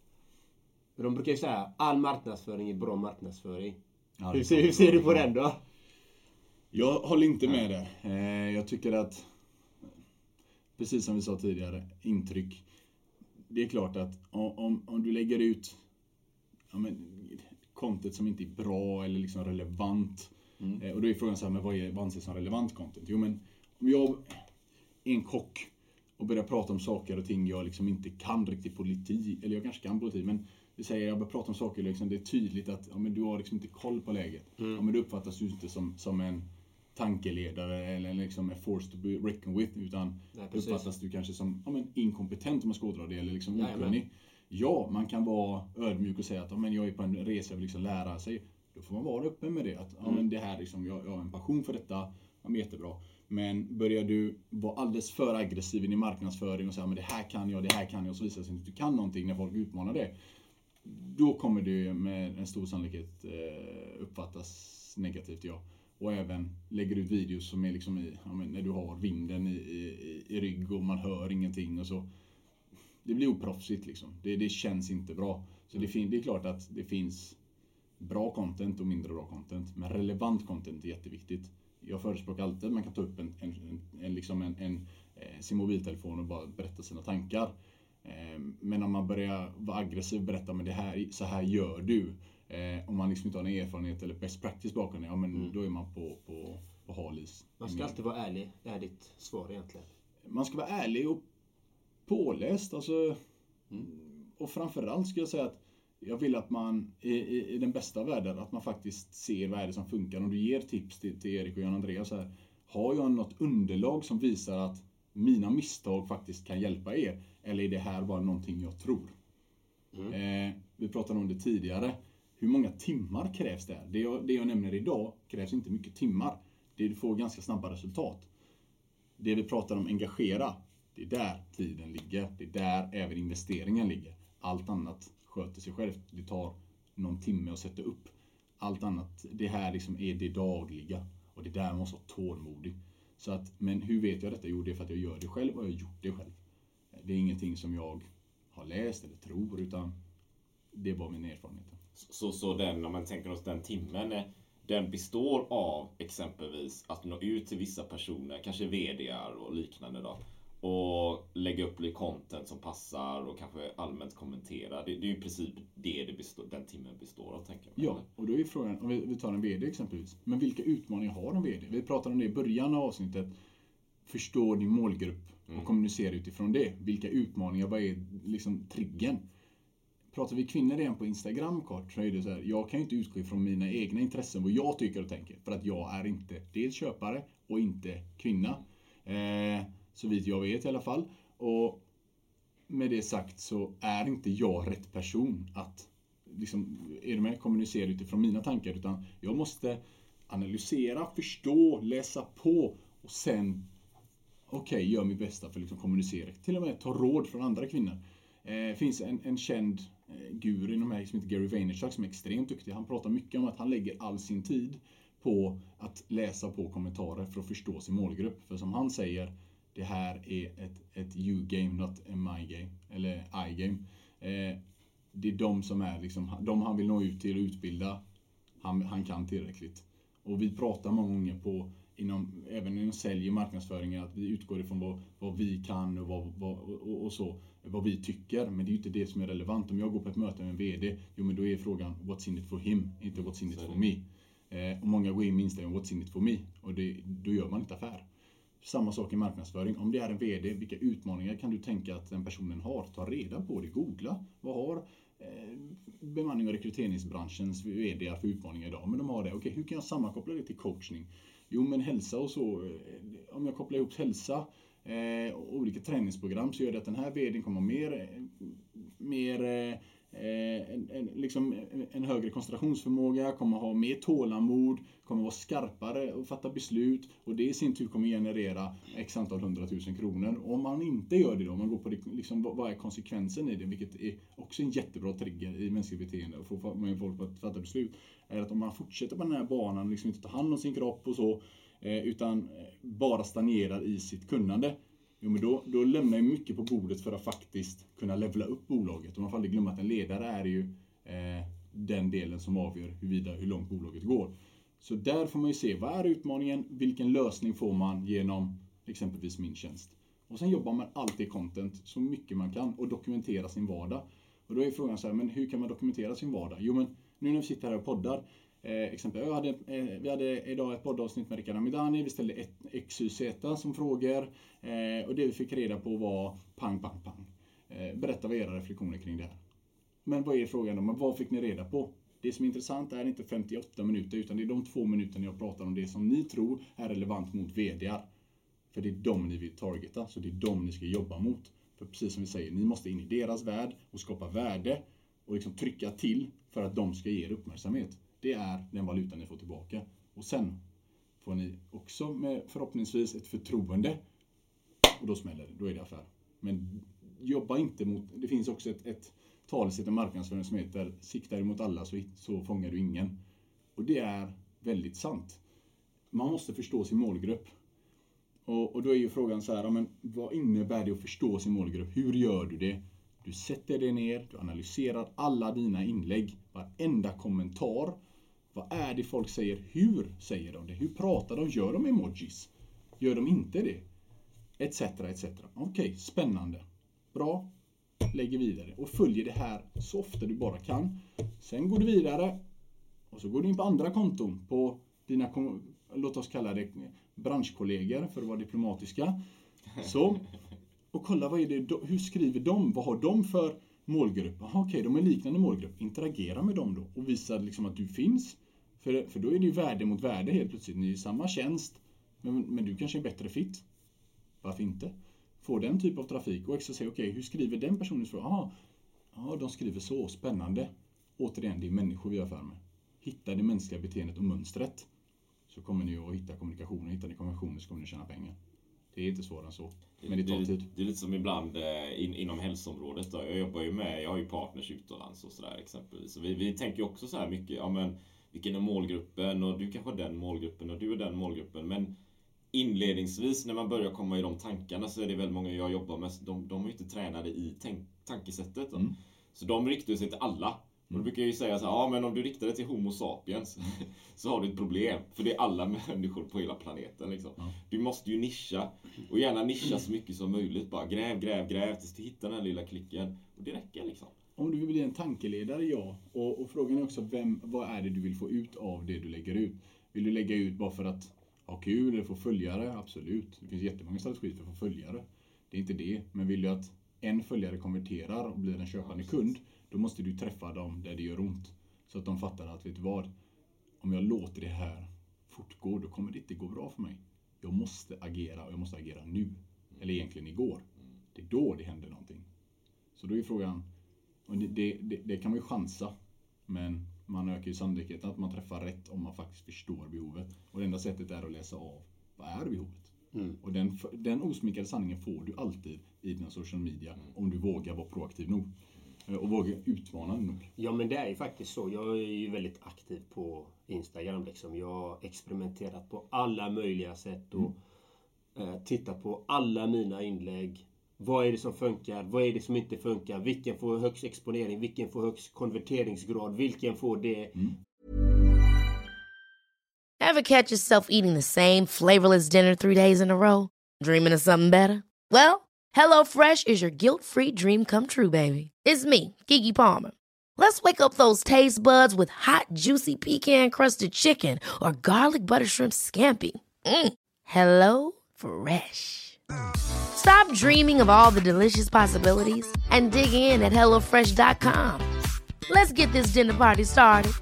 Speaker 3: De brukar ju säga all marknadsföring är bra marknadsföring. Ja, hur, ser, hur ser du på den då?
Speaker 4: Jag håller inte med där. Eh, jag tycker att, precis som vi sa tidigare, intryck. Det är klart att om, om du lägger ut ja, men, content som inte är bra eller liksom relevant. Mm. Eh, och då är frågan så här, men vad, är, vad anses som relevant content? Jo, men om jag är en kock och börjar prata om saker och ting jag liksom inte kan riktigt politik, eller jag kanske kan politik, men det säger jag börjar prata om saker liksom, det är tydligt att ja, men du har liksom inte koll på läget. Mm. Ja, men du uppfattas du inte som, som en tankeledare eller liksom en force to be reckoned with, utan Nej, uppfattas du kanske som ja, men inkompetent om man ska ådra det, eller liksom okunnig. Ja, man kan vara ödmjuk och säga att ja, men jag är på en resa och vill liksom lära sig. Då får man vara öppen med det. Att ja, men det här liksom, jag, jag har en passion för detta, ja, jättebra. Men börjar du vara alldeles för aggressiv i marknadsföring och säga men det här kan jag, det här kan jag, och så visar det sig att du kan någonting när folk utmanar det. Då kommer det med en stor sannolikhet eh, uppfattas negativt, ja. Och även lägger ut videos som är liksom i, ja, men när du har vinden i, i, i rygg och man hör ingenting och så. Det blir oproffsigt liksom. Det, det känns inte bra. Så det, fin- det är klart att det finns bra content och mindre bra content. Men relevant content är jätteviktigt. Jag förespråkar alltid att man kan ta upp en, en, en, en, liksom en, en, eh, sin mobiltelefon och bara berätta sina tankar. Eh, men om man börjar vara aggressiv och berätta men det här, så här gör du. Eh, om man liksom inte har någon erfarenhet eller best practice bakom det, ja, men mm. då är man på, på, på halis.
Speaker 3: Man ska alltid vara ärlig. Det är ditt svar egentligen.
Speaker 4: Man ska vara ärlig och påläst. Alltså, mm. Och framförallt ska jag säga att jag vill att man i, i, i den bästa världen, att man faktiskt ser vad är det som funkar. Om du ger tips till, till Erik och Jan Andreas här, har jag något underlag som visar att mina misstag faktiskt kan hjälpa er? Eller är det här bara någonting jag tror? Mm. Eh, vi pratade om det tidigare. Hur många timmar krävs det? Det jag, det jag nämner idag krävs inte mycket timmar. Det du får ganska snabba resultat. Det vi pratar om engagera, det är där tiden ligger. Det är där även investeringen ligger. Allt annat sköter sig själv. Det tar någon timme att sätta upp. Allt annat, det här liksom är det dagliga. Och det är där man måste vara tålmodig. Så att, men hur vet jag detta? Jo, det är för att jag gör det själv och jag har gjort det själv. Det är ingenting som jag har läst eller tror, utan det är bara min erfarenhet.
Speaker 2: Så, så den, om man tänker oss den timmen, den består av exempelvis att nå ut till vissa personer, kanske vd:ar och liknande då, och lägga upp lite content som passar och kanske allmänt kommentera. Det, det är ju i princip det, det består, den timmen består av, tänker jag.
Speaker 4: Ja, och då är frågan, om vi, vi tar en vd exempelvis, men vilka utmaningar har en vd? Vi pratade om det i början av avsnittet. Förstå din målgrupp och mm. kommunicera utifrån det. Vilka utmaningar, vad är liksom triggen? Pratar vi kvinnor igen på Instagram kort, så är det så här, jag kan ju inte utgå ifrån mina egna intressen, vad jag tycker och tänker. För att jag är inte dels köpare och inte kvinna. Eh, så vitt jag vet i alla fall. Och med det sagt så är inte jag rätt person att liksom, är du med, kommunicera utifrån mina tankar. Utan jag måste analysera, förstå, läsa på och sen okej, okay, gör mitt bästa för att liksom kommunicera. Till och med ta råd från andra kvinnor. Det eh, finns en, en känd eh, guru inom här som heter Gary Vaynerchuk som är extremt duktig. Han pratar mycket om att han lägger all sin tid på att läsa på kommentarer för att förstå sin målgrupp. För som han säger, det här är ett, ett you-game, not a my-game. Eller I-game. Eh, det är de som är liksom, de han vill nå ut till och utbilda. Han, han kan tillräckligt. Och vi pratar många gånger på inom, även inom sälj och marknadsföring, att vi utgår ifrån vad, vad vi kan och, vad, vad, och, och så, vad vi tycker. Men det är ju inte det som är relevant. Om jag går på ett möte med en vd, jo men då är frågan what's in it for him, inte what's in it for me. Eh, och många går in med inställningen what's in it for me, och det, då gör man inte affär. Samma sak i marknadsföring. Om det är en vd, vilka utmaningar kan du tänka att den personen har? Ta reda på det, googla. Vad har eh, bemanning- och rekryteringsbranschens vd för utmaningar idag? Men de har det. Okej, hur kan jag sammankoppla det till coachning? Jo, men hälsa och så. Om jag kopplar ihop hälsa eh, och olika träningsprogram, så gör det att den här vdn kommer mer, mer eh, en, en, liksom en högre koncentrationsförmåga, kommer ha mer tålamod, kommer vara skarpare och fatta beslut, och det i sin tur kommer generera x antal hundratusen kronor. Om man inte gör det då, om man går på det, liksom, vad är konsekvensen i det, vilket är också en jättebra trigger i mänskligt beteende och få folk att fatta beslut, är att om man fortsätter på den här banan, liksom inte tar hand om sin kropp och så, eh, utan bara stagnerar i sitt kunnande. Jo, men då, då lämnar jag mycket på bordet för att faktiskt kunna levla upp bolaget. Och man får aldrig glömma att en ledare är ju eh, den delen som avgör huruvida, hur långt bolaget går. Så där får man ju se, vad är utmaningen? Vilken lösning får man genom exempelvis min tjänst? Och sen jobbar man alltid content så mycket man kan och dokumentera sin vardag. Och då är frågan så här, men hur kan man dokumentera sin vardag? Jo, men nu när vi sitter här och poddar, eh, exempel, jag hade, eh, vi hade idag ett poddavsnitt med Rickard Amidani, vi ställde ett X Y Z som frågor eh, och det vi fick reda på var pang, pang, pang. Eh, berätta vad era reflektioner kring det här. Men vad är frågan då? Men vad fick ni reda på? Det som är intressant är inte femtioåtta minuter utan det är de två minuter jag pratar om det som ni tror är relevant mot vd:ar. För det är de ni vill targeta, så det är de ni ska jobba mot. För precis som vi säger, ni måste in i deras värld och skapa värde och liksom trycka till för att de ska ge er uppmärksamhet. Det är den valutan ni får tillbaka. Och sen får ni också med förhoppningsvis ett förtroende och då smäller det, då är det affär. Men jobba inte mot, det finns också ett, ett talesätt i marknadsföring som heter sikta dig mot alla så, så fångar du ingen. Och det är väldigt sant. Man måste förstå sin målgrupp. Och, och då är ju frågan så här, men vad innebär det att förstå sin målgrupp? Hur gör du det? Du sätter dig ner, du analyserar alla dina inlägg, varenda kommentar. Vad är det folk säger? Hur säger de det? Hur pratar de? Gör de emojis? Gör de inte det? Etc, et cetera. Okej, okay, spännande. Bra. Lägger vidare och följer det här så ofta du bara kan. Sen går du vidare och så går du in på andra konton på dina, låt oss kalla det branschkollegor för att vara diplomatiska. Så, och kolla vad är det, hur skriver de? Vad har de för målgrupp? Aha, okej, de är liknande målgrupp. Interagera med dem då och visa liksom att du finns. För, för då är det ju värde mot värde helt plötsligt. Ni är i samma tjänst, men, men du kanske är bättre fit. Varför inte? Få den typ av trafik och också säga, okej, okay, hur skriver den personen? Aha, ja, de skriver så, spännande. Återigen, det är människor vi har för med. Hitta det mänskliga beteendet och mönstret. Så kommer ni att hitta kommunikationen. Hittar ni konventioner så kommer ni tjäna pengar. Det är inte svårare än så. Men det tar
Speaker 2: det,
Speaker 4: tid.
Speaker 2: Det, det är lite som ibland eh, in, inom hälsoområdet. Då. Jag jobbar ju med, jag har ju partners utomlands och sådär exempelvis. Så vi, vi tänker ju också så här mycket, ja men vilken är målgruppen och du kanske har den målgruppen och du är den målgruppen. Men inledningsvis när man börjar komma i de tankarna så är det väldigt många jag jobbar med, de, de är ju inte tränade i tänk, tankesättet. Mm. Så de riktar sig till alla. Och då brukar jag ju säga så här, ja men om du riktar dig till Homo sapiens så har du ett problem. För det är alla människor på hela planeten liksom. Ja. Du måste ju nischa. Och gärna nischa så mycket som möjligt. Bara gräv, gräv, gräv tills du hittar den här lilla klicken. Och det räcker liksom.
Speaker 4: Om du vill bli en tankeledare, ja. Och, och frågan är också, vem, vad är det du vill få ut av det du lägger ut? Vill du lägga ut bara för att ha kul eller få följare? Absolut. Det finns jättemånga strategier för att få följare. Det är inte det. Men vill du att en följare konverterar och blir en köpande kund, då måste du träffa dem där det gör ont. Så att de fattar att, vet du vad? Om jag låter det här fortgå, då kommer det inte gå bra för mig. Jag måste agera och jag måste agera nu. Eller egentligen igår. Det är då det händer någonting. Så då är frågan, och det, det, det, det kan man ju chansa. Men man ökar ju sannolikheten att man träffar rätt om man faktiskt förstår behovet. Och det enda sättet är att läsa av, vad är behovet? Mm. Och den, den osminkade sanningen får du alltid i dina social media. Mm. Om du vågar vara proaktiv nog. Och våga utmana nog.
Speaker 3: Ja, men det är ju faktiskt så. Jag är ju väldigt aktiv på Instagram. Liksom. Jag har experimenterat på alla möjliga sätt. Och mm. eh, tittat på alla mina inlägg. Vad är det som funkar? Vad är det som inte funkar? Vilken får högst exponering? Vilken får högst konverteringsgrad? Vilken får det? Mm.
Speaker 5: Ever catch yourself eating the same flavorless dinner three days in a row? Dreaming of something better? Well, HelloFresh is your guilt-free dream come true, baby. It's me, Keke Palmer. Let's wake up those taste buds with hot, juicy pecan-crusted chicken or garlic butter shrimp scampi. Mm. Hello Fresh. Stop dreaming of all the delicious possibilities and dig in at hello fresh dot com. Let's get this dinner party started.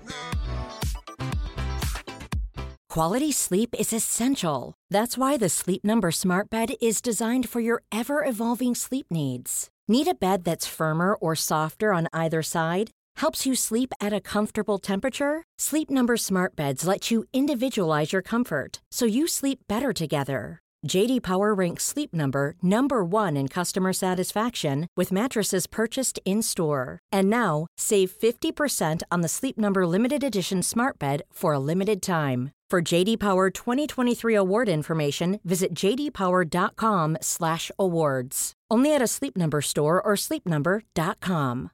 Speaker 6: Quality sleep is essential. That's why the Sleep Number Smart Bed is designed for your ever-evolving sleep needs. Need a bed that's firmer or softer on either side? Helps you sleep at a comfortable temperature? Sleep Number Smart Beds let you individualize your comfort so you sleep better together. J D Power ranks Sleep Number number one in customer satisfaction with mattresses purchased in-store. And now, save fifty percent on the Sleep Number Limited Edition Smart Bed for a limited time. For J D Power twenty twenty-three award information, visit j d power dot com slash awards. Only at a Sleep Number store or sleep number dot com.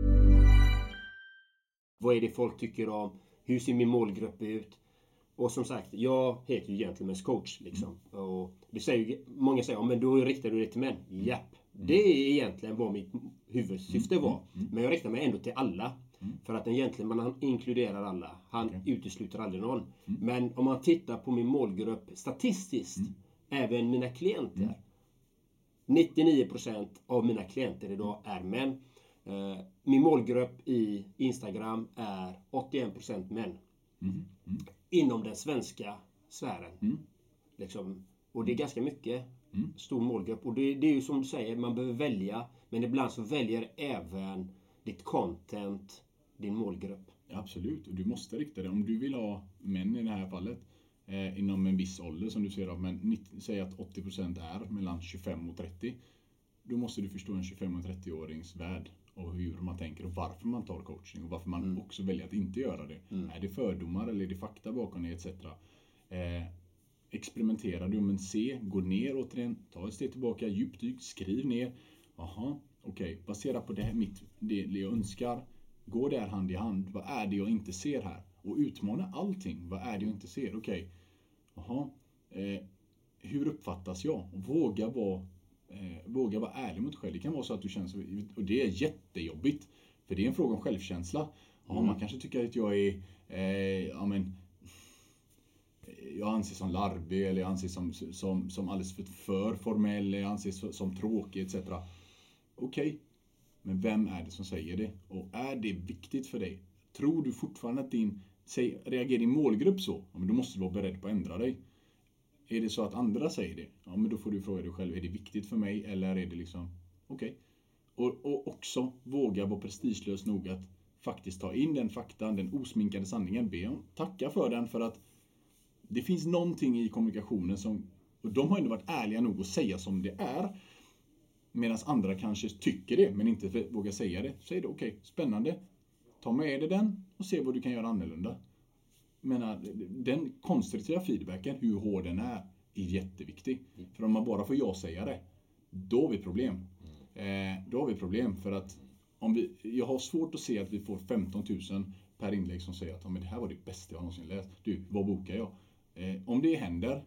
Speaker 3: Vad är det folk tycker om? Hur ser min målgrupp ut? Och som sagt, jag heter ju Gentlemen's coach liksom. Mm. Och det säger ju, många säger, ja, men då riktar du det till män. Japp. Mm. Det är egentligen vad mitt huvudsyfte var. Mm. Men jag riktar mig ändå till alla. Mm. För att en gentleman, han inkluderar alla. Han okay. utesluter aldrig någon. Mm. Men om man tittar på min målgrupp statistiskt, mm. även mina klienter. Mm. nittionio procent av mina klienter idag är män. Uh, min målgrupp i Instagram är åttioen procent män. Mm. Mm. Inom den svenska sfären. Mm. Liksom. Och det är ganska mycket. Mm. Stor målgrupp. Och det, det är ju som du säger, man behöver välja. Men ibland så väljer även ditt content din målgrupp.
Speaker 4: Ja, absolut. Och du måste rikta det. Om du vill ha män i det här fallet. Eh, inom en viss ålder som du ser av. Men säg att åttio procent är mellan tjugofem och trettio. Då måste du förstå en tjugofem och trettio-årings värld. Och hur man tänker och varför man tar coaching. Och varför man mm. också väljer att inte göra det. Mm. Är det fördomar eller är det fakta bakom det et cetera. Eh, experimentera du men se. Gå ner återigen. Ta ett steg tillbaka. Djupdyk. Skriv ner. Jaha, okej. Okay. Baserat på det, här, mitt, det jag önskar. Gå där hand i hand. Vad är det jag inte ser här? Och utmana allting. Vad är det jag inte ser? Okej. Okay. Jaha. Eh, hur uppfattas jag? Våga vara Eh, våga vara ärlig mot själv. Det kan vara så att du känner så, och det är jättejobbigt. För det är en fråga om självkänsla. Ja, mm. Man kanske tycker att jag är eh, ja, men, jag anses som larvig eller jag anses som, som, som alldeles för, för formell eller jag anses som, som tråkig et cetera. Okej, okay. Men vem är det som säger det? Och är det viktigt för dig? Tror du fortfarande att din säg, reagerar din målgrupp så? Ja, men då måste du vara beredd på att ändra dig. Är det så att andra säger det? Ja, men då får du fråga dig själv. Är det viktigt för mig? Eller är det liksom... Okej. Okay. Och, och också våga vara prestigelös nog att faktiskt ta in den faktan, den osminkade sanningen. Be om tacka för den för att det finns någonting i kommunikationen som... Och de har ändå varit ärliga nog att säga som det är. Medan andra kanske tycker det men inte vågar säga det. Så är det okej. Okay, spännande. Ta med dig den och se vad du kan göra annorlunda. Men den konstruktiva feedbacken, hur hård den är, är jätteviktig. Mm. För om man bara får jag säga det, då har vi problem. Mm. Eh, då har vi problem för att om vi, jag har svårt att se att vi får femton tusen per inlägg som säger att men det här var det bästa jag någonsin läst. Du, vad bokar jag? Eh, om det händer,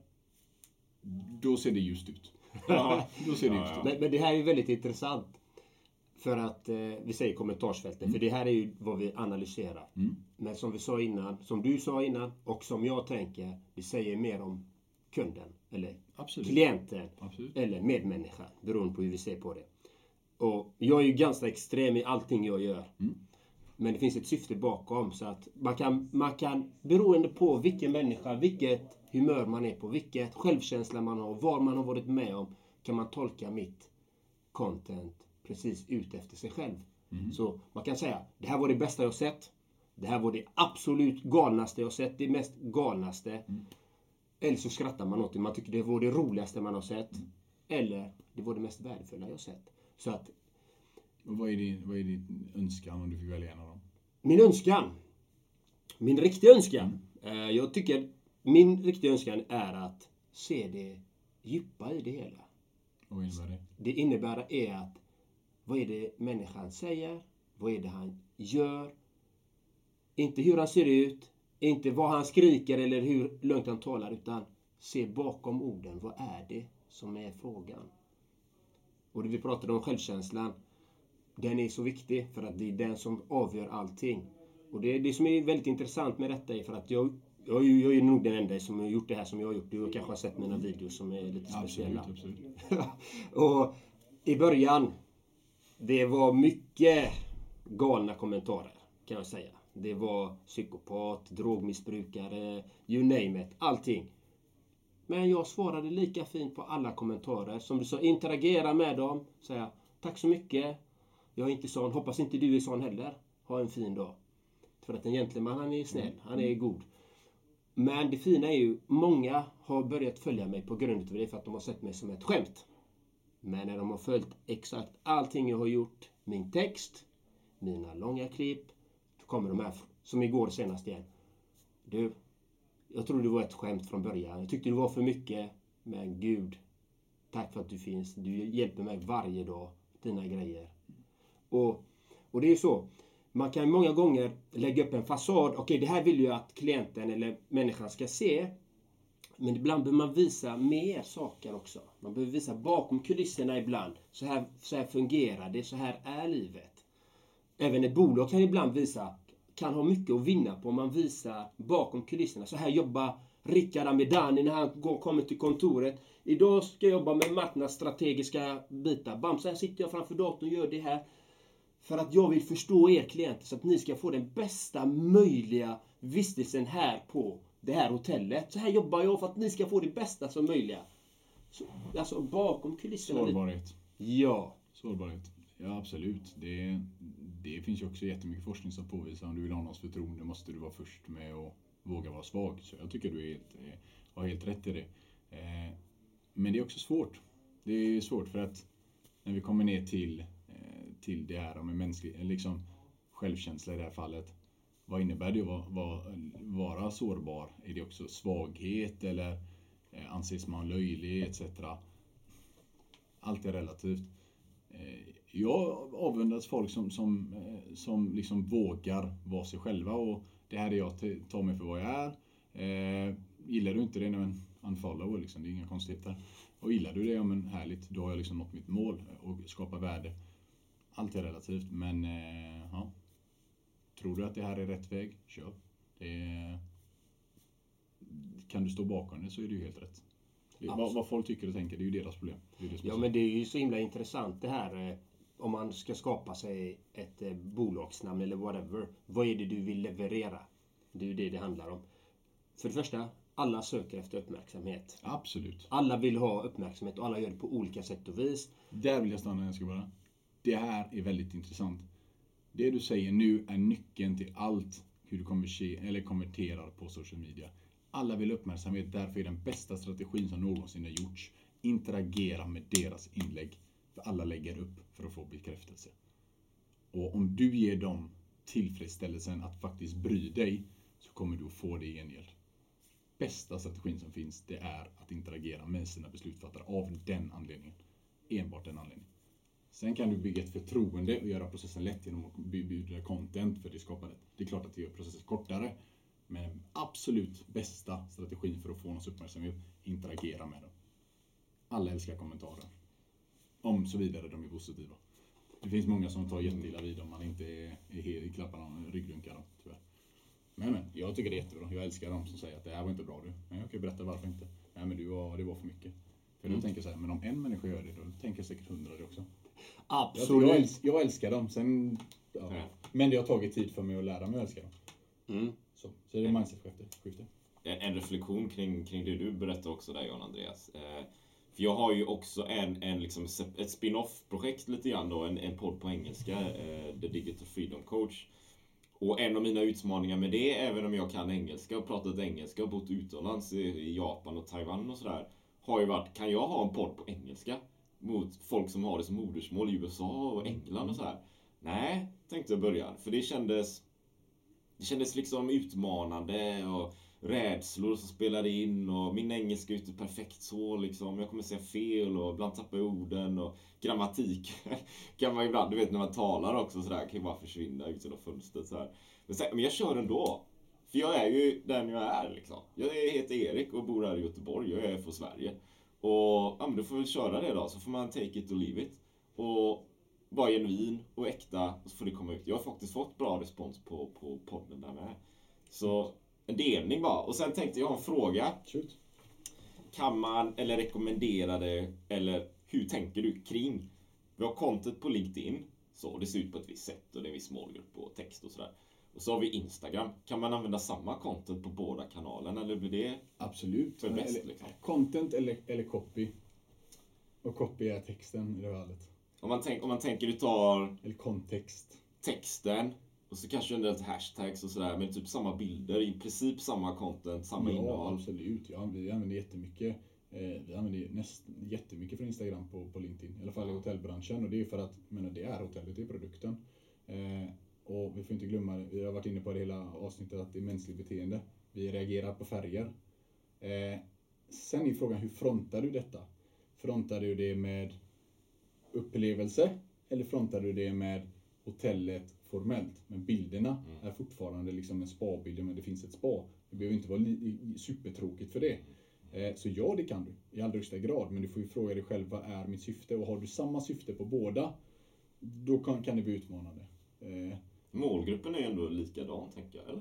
Speaker 4: då ser det just ut. Ja, då ser det just ut.
Speaker 3: Men, men det här är väldigt intressant. För att, eh, vi säger kommentarsfälten, mm. för det här är ju vad vi analyserar. Mm. Men som vi sa innan, som du sa innan och som jag tänker, vi säger mer om kunden eller Absolut. klienten Absolut. eller medmänniskan, beroende på hur vi ser på det. Och jag är ju ganska extrem i allting jag gör. Mm. Men det finns ett syfte bakom så att man kan, man kan beroende på vilken människa, vilket humör man är på, vilket självkänsla man har, var man har varit med om, kan man tolka mitt content precis ut efter sig själv. Mm. Så man kan säga, det här var det bästa jag sett. Det här var det absolut galnaste jag sett. Det mest galnaste. Mm. Eller så skrattar man åt det. Man tycker det var det roligaste man har sett. Mm. Eller det var det mest värdefulla jag sett. Så att...
Speaker 4: Och vad är din, vad är din önskan om du fick välja en av dem?
Speaker 3: Min önskan. Min riktiga önskan. Mm. Eh, jag tycker min riktiga önskan är att se det djupa i det hela.
Speaker 4: Och vad innebär det?
Speaker 3: Det innebär är att vad är det människan säger? Vad är det han gör? Inte hur han ser ut. Inte vad han skriker eller hur lugnt han talar. Utan se bakom orden. Vad är det som är frågan? Och det vi pratade om självkänslan. Den är så viktig. För att det är den som avgör allting. Och det, det som är väldigt intressant med detta är för att jag... Jag är, ju, jag är nog den enda som har gjort det här som jag har gjort. Du kanske har sett mina videos som är lite speciella.
Speaker 4: Absolut, absolut.
Speaker 3: Och i början... Det var mycket galna kommentarer kan jag säga. Det var psykopat, drogmissbrukare, you name it, allting. Men jag svarade lika fint på alla kommentarer. Som du sa, interagera med dem. Säga, tack så mycket. Jag är inte sån, hoppas inte du är sån heller. Ha en fin dag. För att en gentleman, han är snäll, han är god. Men det fina är ju, många har börjat följa mig på grund av det för att de har sett mig som ett skämt. Men när de har följt exakt allting jag har gjort, min text, mina långa klipp, då kommer de här, som igår senast igen. Du, jag trodde det var ett skämt från början. Jag tyckte det var för mycket, men Gud, tack för att du finns. Du hjälper mig varje dag, dina grejer. Och, och det är ju så. Man kan många gånger lägga upp en fasad. Okej, det här vill ju att klienten eller människan ska se. Men ibland behöver man visa mer saker också. Man behöver visa bakom kulisserna ibland. Så här, så här fungerar det, så här är livet. Även ett bolag kan ibland visa, kan ha mycket att vinna på om man visar bakom kulisserna. Så här jobbar Rickard Amidani när han går, kommer till kontoret. Idag ska jag jobba med marknadsstrategiska bitar. Bam, så här sitter jag framför datorn och gör det här. För att jag vill förstå er klienter så att ni ska få den bästa möjliga vistelsen här på det här hotellet. Så här jobbar jag för att ni ska få det bästa som möjliga. Så, alltså bakom kulisserna.
Speaker 4: Sårbarhet.
Speaker 3: Ja.
Speaker 4: Sårbarhet. Ja, absolut. Det, det finns ju också jättemycket forskning som påvisar om du vill ha någons förtroende måste du vara först med att våga vara svag. Så jag tycker du är helt, har helt rätt i det. Eh, men det är också svårt. Det är svårt för att när vi kommer ner till, eh, till det här med mänsklig, liksom självkänsla i det här fallet. Vad innebär det att vara, vara, vara sårbar? Är det också svaghet eller eh, anses man löjlig et cetera? Allt är relativt. Eh, jag avundas folk som, som, eh, som liksom vågar vara sig själva och det här är jag t- tar mig för vad jag är. Eh, gillar du inte det? Men unfollow liksom, det är inga konstigheter. Och gillar du det? Ja men härligt, då har jag liksom nått mitt mål och skapar värde. Allt är relativt men eh, ja. Tror du att det här är rätt väg? Kör. Det är... Kan du stå bakom det så är det ju helt rätt. Det, vad, vad folk tycker och tänker, det är ju deras problem. Det är det som
Speaker 3: ja, men det är ju så himla intressant det här. Eh, om man ska skapa sig ett eh, bolagsnamn eller whatever. Vad är det du vill leverera? Det är ju det det handlar om. För det första, alla söker efter uppmärksamhet.
Speaker 4: Absolut.
Speaker 3: Alla vill ha uppmärksamhet och alla gör det på olika sätt och vis.
Speaker 4: Där vill jag stanna, jag ska bara. Det här är väldigt intressant. Det du säger nu är nyckeln till allt hur du konverter- eller konverterar på social media. Alla vill ha uppmärksamhet, därför är den bästa strategin som någonsin har gjorts. Interagera med deras inlägg. För alla lägger upp för att få bekräftelse. Och om du ger dem tillfredsställelsen att faktiskt bry dig så kommer du att få det i gengäld. Bästa strategin som finns det är att interagera med sina beslutsfattare av den anledningen. Enbart den anledningen. Sen kan du bygga ett förtroende och göra processen lätt genom att bjuda content för det skapar det. Det är klart att det gör processen kortare. Men absolut bästa strategin för att få någons uppmärksamhet, interagera med dem. Alla älskar kommentarer. Om så vidare de är positiva. Det finns många som tar jätteilla vid om man inte är, är i klapparna och ryggrunkar dem, tyvärr. Men, men jag tycker det är jättebra. Jag älskar dem som säger att det här var inte bra du. Men jag kan berätta varför inte. Nej men du var, det var för mycket. För mm. då tänker jag så här, men om en människa gör det, då tänker säkert hundra det också.
Speaker 3: Absolut.
Speaker 4: Jag, jag, älskar, jag älskar dem. Sen, ja. Ja. Men det har tagit tid för mig att lära mig att älska dem. Mm. Så, så det är mindset-skifte.
Speaker 2: En, en reflektion kring, kring det du berättar också där, Jan Andreas. Eh, för jag har ju också en, en liksom, ett spin-off-projekt lite grann då, en, en podd på engelska, eh, The Digital Freedom Coach. Och en av mina utmaningar med det, även om jag kan engelska och pratat engelska och bott utomlands i, i Japan och Taiwan och sådär, har ju varit, kan jag ha en podd på engelska mot folk som har det som modersmål i U S A och England och sådär? Nej, tänkte jag börja. För det kändes det kändes liksom utmanande och rädslor som spelade in och min engelska är inte perfekt så liksom. Jag kommer säga fel och ibland tappar jag orden och grammatik kan man ibland, du vet när man talar också sådär, kan ju bara försvinna ut genom fönstret så här. Men, så, men jag kör ändå. För jag är ju den jag är liksom. Jag heter Erik och bor här i Göteborg. Jag är från Sverige. Och ja, men då får vi köra det då. Så får man take it or leave it. Och vara genuin och äkta. Och så får det komma ut. Jag har faktiskt fått bra respons på, på podden där med. Så en delning bara. Och sen tänkte jag ha en fråga.
Speaker 4: Shoot.
Speaker 2: Kan man eller rekommendera det? Eller hur tänker du kring? Vi har content på LinkedIn. Så det ser ut på ett visst sätt. Och det är en viss målgrupp och text och sådär. Och så har vi Instagram. Kan man använda samma content på båda kanalerna? Eller blir det
Speaker 4: absolut
Speaker 2: för bäst?
Speaker 4: Eller,
Speaker 2: liksom?
Speaker 4: Content eller, eller copy. Och copy är texten i det fallet.
Speaker 2: Om man, tänk, om man tänker du tar...
Speaker 4: Eller kontext.
Speaker 2: Texten. Och så kanske en del hashtags och sådär, men typ samma bilder, i princip samma content, samma
Speaker 4: Ja,
Speaker 2: innehåll.
Speaker 4: absolut. Ja, vi använder jättemycket. Eh, vi använder nästan jättemycket från Instagram på, på LinkedIn. I alla fall i hotellbranschen. Och det är för att, menar, det är hotellet, det är produkten. Eh, och vi får inte glömma, vi har varit inne på det hela avsnittet, att det är mänskligt beteende. Vi reagerar på färger. Eh, sen är frågan, hur frontar du detta? Frontar du det med upplevelse? Eller frontar du det med hotellet formellt? Men bilderna mm. är fortfarande liksom en spa-bild, men det finns ett spa. Det behöver inte vara li- supertråkigt för det. Eh, så ja, det kan du i allra högsta grad. Men du får ju fråga dig själv, vad är mitt syfte? Och har du samma syfte på båda, då kan, kan det bli utmanande. Eh,
Speaker 2: Målgruppen är ändå likadan, tänker jag, eller?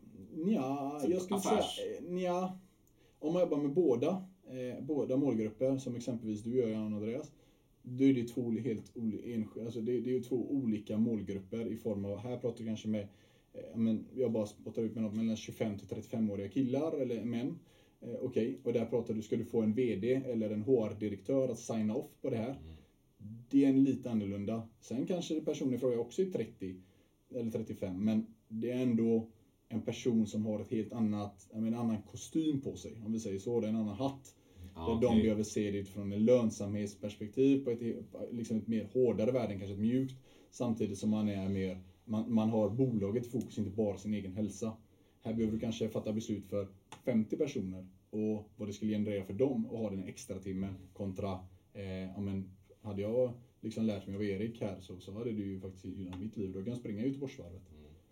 Speaker 4: Ja,
Speaker 2: typ
Speaker 4: jag skulle
Speaker 2: affärs.
Speaker 4: säga, ja, om man jobbar med båda, eh, båda målgrupper, som exempelvis du gör, Jan och Andreas, då är det två helt olika, alltså det, det är ju två olika målgrupper i form av, här pratar vi kanske med, eh, men jag bara spottar ut med något mellan tjugofem till trettiofem-åriga killar eller män. Eh, Okej, okay. Och där pratar du, ska du få en vd eller en H R-direktör att signa off på det här? Mm. Det är en lite annorlunda. Sen kanske personen i fråga också är trettio eller trettiofem, men det är ändå en person som har ett helt annat, en annan kostym på sig, om vi säger så, det är en annan hatt. Ah, där okay. De behöver se det utifrån en lönsamhetsperspektiv på ett, liksom ett mer hårdare värde än kanske ett mjukt. Samtidigt som man är mer, man, man har bolaget i fokus, inte bara sin egen hälsa. Här behöver du kanske fatta beslut för femtio personer och vad det skulle generera för dem och ha den extra timmen kontra, eh, ja, men, hade jag liksom lärt mig av Erik här så, så hade det ju faktiskt gynnat mitt liv. Då kan jag springa ut i Göteborgsvarvet.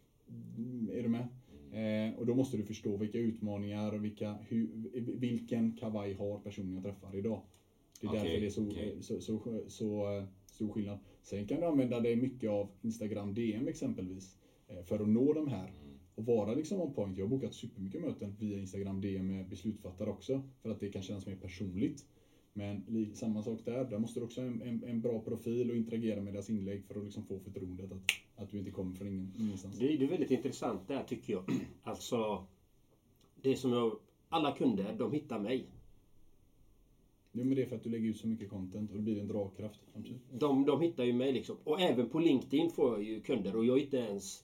Speaker 4: Mm. Är du med? Mm. Eh, och då måste du förstå vilka utmaningar och vilka, hur, vilken kavaj har personen jag träffar idag. Det är okay, därför det är så, okay. så, så, så, så stor skillnad. Sen kan du använda dig mycket av Instagram D M exempelvis eh, för att nå de här. Mm. Och vara liksom on point. Jag har bokat supermycket möten via Instagram D M med beslutsfattare också. För att det kan kännas mer personligt. Men samma sak där, där måste du också ha en, en, en bra profil och interagera med deras inlägg för att liksom få förtroendet att, att du inte kommer från ingen, ingenstans.
Speaker 3: Det är, det är väldigt intressant där, tycker jag. Alltså, det som jag, alla kunder, de hittar mig.
Speaker 4: Jo, men det är för att du lägger ut så mycket content och det blir en dragkraft.
Speaker 3: De, de hittar ju mig liksom. Och även på LinkedIn får jag ju kunder och jag är inte ens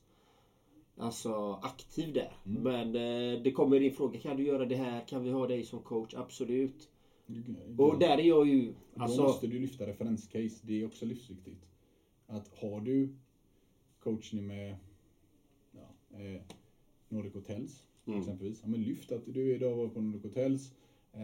Speaker 3: alltså, aktiv där. Mm. Men eh, det kommer in fråga, kan du göra det här? Kan vi ha dig som coach? Absolut. Och där är jag ju alltså...
Speaker 4: Då måste du lyfta referenscase. Det är också livsviktigt. Att har du coachning med ja, eh, Nordic Hotels mm. exempelvis. Ja, men lyft att du idag var på Nordic Hotels.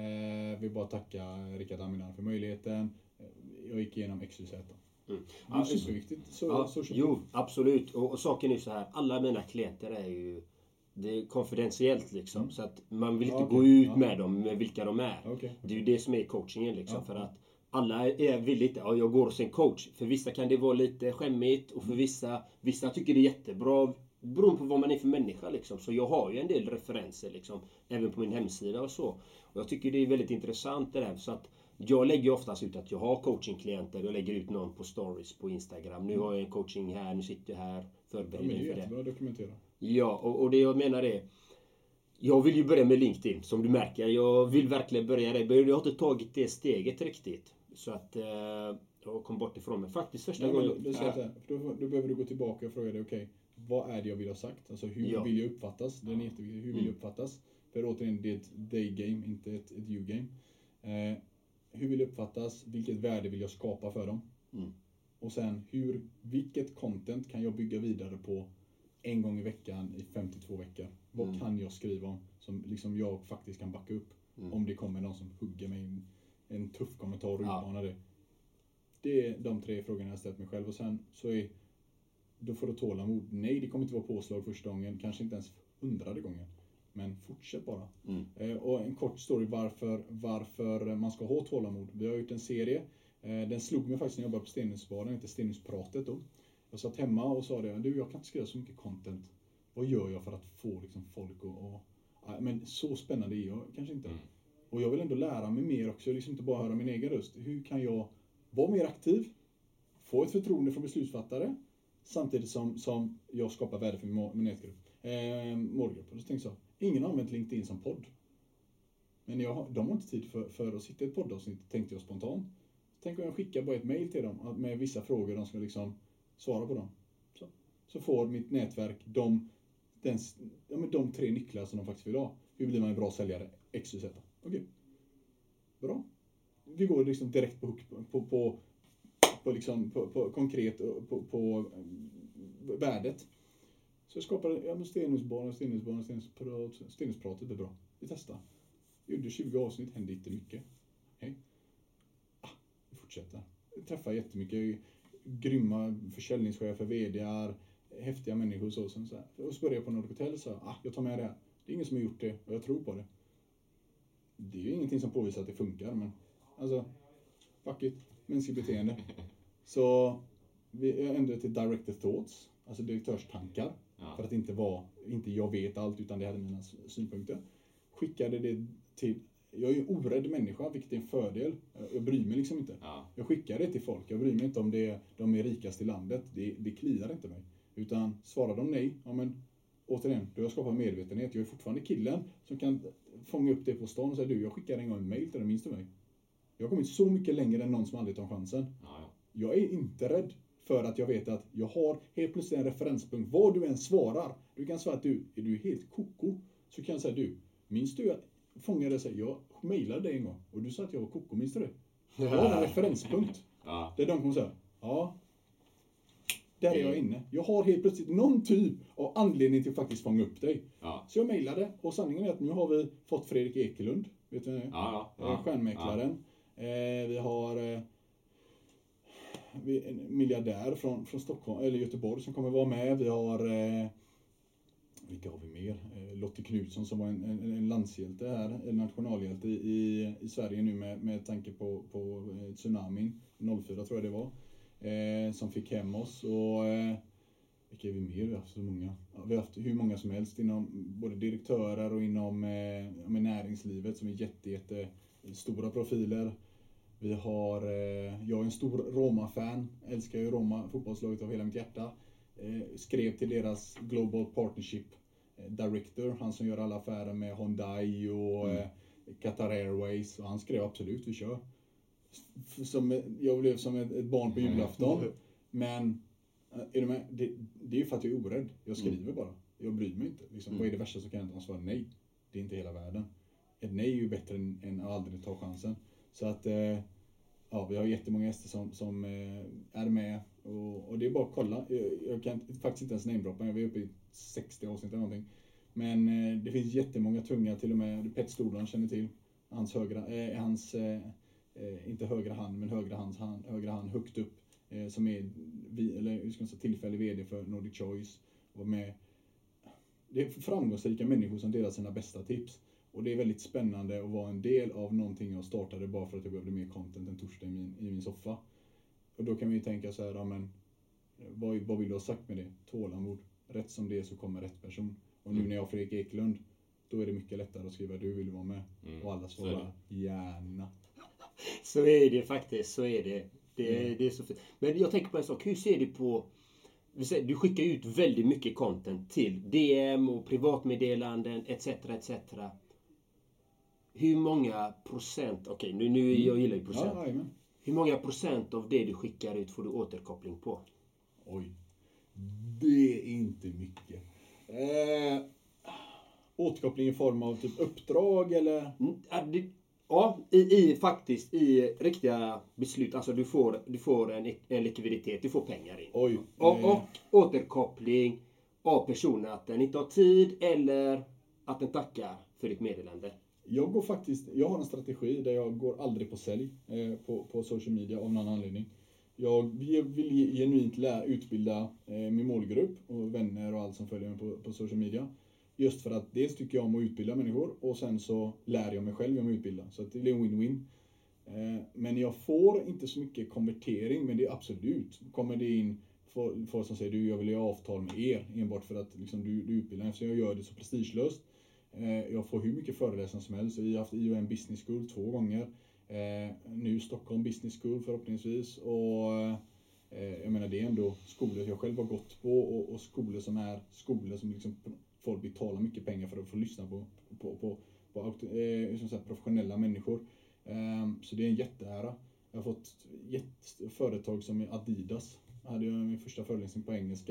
Speaker 4: Eh, vill bara tacka Rickard Aminar för möjligheten. Jag gick igenom X Y Z. Mm. Det är ja, superviktigt. Så,
Speaker 3: ja,
Speaker 4: så
Speaker 3: jo, absolut. Och, och saken är så här. Alla mina klienter är ju det är konfidentiellt liksom. Mm. Så att man vill inte ja, okay. gå ut ja. med dem, med vilka de är. Okay, okay. Det är ju det som är coachingen liksom. Ja. För att alla är villigt, ja jag går hos en coach. För vissa kan det vara lite skämmigt. Och för vissa, vissa tycker det är jättebra. Beroende på vad man är för människa liksom. Så jag har ju en del referenser liksom. Även på min hemsida och så. Och jag tycker det är väldigt intressant det där. Så att jag lägger oftast ut att jag har coachingklienter. Jag lägger ut någon på stories på Instagram. Nu har jag en coaching här, nu sitter jag här. Förbereder mig
Speaker 4: ja,
Speaker 3: för det.
Speaker 4: Jättebra att dokumentera.
Speaker 3: Ja, och, och det jag menar är... Jag vill ju börja med LinkedIn, som du märker. Jag vill verkligen börja där. Jag har inte tagit det steget riktigt. Så att eh, jag kom bort ifrån mig. Faktiskt första
Speaker 4: ja,
Speaker 3: gången...
Speaker 4: Då, äh, då, då behöver du gå tillbaka och fråga dig, okej, okay, vad är det jag vill ha sagt? Alltså hur ja. vill jag uppfattas? Den är jätteviktig. Hur vill mm. jag uppfattas? För återigen, det är ett they-game, inte ett, ett you-game. Eh, hur vill jag uppfattas? Vilket värde vill jag skapa för dem? Mm. Och sen, hur, vilket content kan jag bygga vidare på en gång i veckan i femtiotvå veckor? Vad mm. kan jag skriva om som liksom jag faktiskt kan backa upp? Mm. Om det kommer någon som hugger mig en, en tuff kommentar och utmanar ja. det. Det är de tre frågorna jag ställt mig själv. Och sen så är, då får du tålamod. Nej, det kommer inte vara påslag första gången. Kanske inte ens hundrade gången. Men fortsätt bara. Mm. Eh, och en kort story varför, varför man ska ha tålamod. Vi har gjort en serie. Eh, den slog mig faktiskt när jag jobbade på Stenhusbaren, inte Stenhuspratet då. Jag satt hemma och sa det, du jag kan inte skriva så mycket content. Vad gör jag för att få liksom, folk och, och ja, men så spännande är jag kanske inte. Mm. Och jag vill ändå lära mig mer också, liksom inte bara höra min egen röst. Hur kan jag vara mer aktiv? Få ett förtroende från beslutsfattare. Samtidigt som, som jag skapar värde för min, min nätgrupp. Eh, målgrupp. Och så tänkte jag, ingen har använt LinkedIn som podd. Men jag, de har inte tid för, för att sitta i ett poddavsnitt, tänkte jag spontant. Tänk om jag skickar bara ett mail till dem med vissa frågor de ska liksom svara på dem. Så. så får mitt nätverk de, den, ja, men de tre nycklar som de faktiskt vill ha. Hur blir man en bra säljare? X, Y, Z. Okej. Okay. Bra. Vi går liksom direkt på hook på, på, på, på, liksom, på, på konkret på, på värdet. Så jag skapade ja, stenhusbarn, stenhusbarn, stenhusprat, stenhuspratet är bra. Vi testar. Jag gjorde tjugo avsnitt, hände inte mycket. Hej. Ah, vi fortsätter. Jag träffar jättemycket grymma försäljningschefer, vdar, häftiga människor så, så, så här. Och så började jag på Nordic Hotel och sa, ah, jag tar med det här. Det är ingen som har gjort det och jag tror på det. Det är ju ingenting som påvisar att det funkar, men alltså, fuck it, mänskligt beteende. Så vi ändrade till directed thoughts, alltså direktörstankar. Ja. För att inte vara, inte jag vet allt utan det hade mina synpunkter. Skickade det till, jag är ju en orädd människa, vilket är en fördel. Jag bryr mig liksom inte. Ja. Jag skickar det till folk, jag bryr mig inte om det, de är rikast i landet. Det, det kliar inte mig. Utan svarar de nej, ja men återigen, då har jag skapat medvetenhet. Jag är fortfarande killen som kan fånga upp det på stan och säga du, jag skickar en gång en mail till dig, minns du mig? Jag har kommit så mycket längre än någon som aldrig tar chansen. Ja, ja. Jag är inte rädd för att jag vet att jag har helt plötsligt en referenspunkt. Vad du än svarar, du kan svara att du, är du helt koko? Så kan jag säga du, minns du att fångade sig, jag mejlade dig en gång och du sa att jag var koko, minns du det? Jag har en referenspunkt. Ja. Där de kommer säga, ja, där är jag inne. Jag har helt plötsligt någon typ av anledning till att faktiskt fånga upp dig. Ja. Så jag mejlade och sanningen är att nu har vi fått Fredrik Ekelund, vet du det? Ja, ja. Stjärnmäklaren. Ja. Eh, vi har eh, vi, en miljardär från, från Stockholm, eller Göteborg som kommer vara med. Vi har eh, vilka har vi mer? Eh, Lottie Knutsson som var en, en, en landshjälte här, en nationalhjälte i, i Sverige nu med, med tanke på, på eh, tsunamin noll fyra tror jag det var. Eh, som fick hem oss och eh, vilka är vi mer? Vi har haft så många. Ja, vi har haft hur många som helst inom både direktörer och inom eh, med näringslivet som är jätte, jätte stora profiler. Vi har, eh, jag är en stor Roma-fan, älskar ju Roma, fotbollslaget av hela mitt hjärta. Eh, skrev till deras Global Partnership eh, Director, han som gör alla affärer med Hyundai och mm. eh, Qatar Airways, och han skrev absolut, vi kör. Som, jag blev som ett, ett barn på julafton. Mm. Men är du med? Det, det är ju för att jag är orädd. Jag skriver mm. bara. Jag bryr mig inte. Liksom, mm. Vad är det värsta så kan jag inte svara nej. Det är inte hela världen. Ett nej är ju bättre än, än att aldrig ta chansen. Så att eh, ja, vi har jättemånga gäster som, som eh, är med. Och, och det är bara att kolla. Jag, jag kan faktiskt inte ens namedroppa. Jag är uppe i sextio avsnitt eller någonting. Men eh, det finns jättemånga tunga, till och med Pet Stordalen känner till. Hans högra, eh, hans eh, Eh, inte högra hand, men högra hands hand, högra hand högt upp, eh, som är vi, eller hur ska man säga, tillfällig vd för Nordic Choice. Och med, det är framgångsrika människor som delar sina bästa tips. Och det är väldigt spännande att vara en del av någonting jag startade bara för att jag behövde mer content en torsdag i min, i min soffa. Och då kan vi ju tänka så här, ja, men vad, vad vill du ha sagt med det? Tålamod. Rätt som det är så kommer rätt person. Och nu när jag har Fredrik Ekelund, då är det mycket lättare att skriva du vill vara med. Mm. Och alla svarar gärna.
Speaker 3: Så är det faktiskt, så är det. Det, mm. det är så fint. Men jag tänker på en sak, hur ser du på, du skickar ut väldigt mycket content till D M och privatmeddelanden etc et cetera. Hur många procent, okej okay, nu, nu jag gillar ju procent. Ja, ja, hur många procent av det du skickar ut får du återkoppling på?
Speaker 4: Oj, det är inte mycket. Eh, återkoppling i form av typ uppdrag eller?
Speaker 3: Mm, det, Ja, i, i faktiskt i riktiga beslut. Alltså du får, du får en, en likviditet, du får pengar in.
Speaker 4: Oj,
Speaker 3: och, och återkoppling av personen att den inte har tid eller att den tackar för ditt meddelande.
Speaker 4: Jag går faktiskt, jag har en strategi där jag går aldrig på sälj eh, på, på social media av någon anledning. Jag vill genuint lära, utbilda eh, min målgrupp och vänner och allt som följer mig på, på social media. Just för att dels tycker jag om att utbilda människor och sen så lär jag mig själv om att utbilda. Så att det blir en win-win. Eh, men jag får inte så mycket konvertering, men det är absolut. Kommer det in folk som säger du, jag vill ha avtal med er enbart för att liksom, du, du utbildar. Eftersom jag gör det så prestigelöst. Eh, jag får hur mycket föreläsningar som helst. Jag har haft I O M Business School två gånger. Eh, nu Stockholm Business School förhoppningsvis. Och eh, jag menar det är ändå skolor jag själv har gått på. Och, och skolor som är skolor som liksom folk betalar mycket pengar för att få lyssna på, på, på, på eh, som sagt, professionella människor. Eh, så det är en jätteära. Jag har fått jätte, företag som är Adidas. Jag hade min första föreläsning på engelska.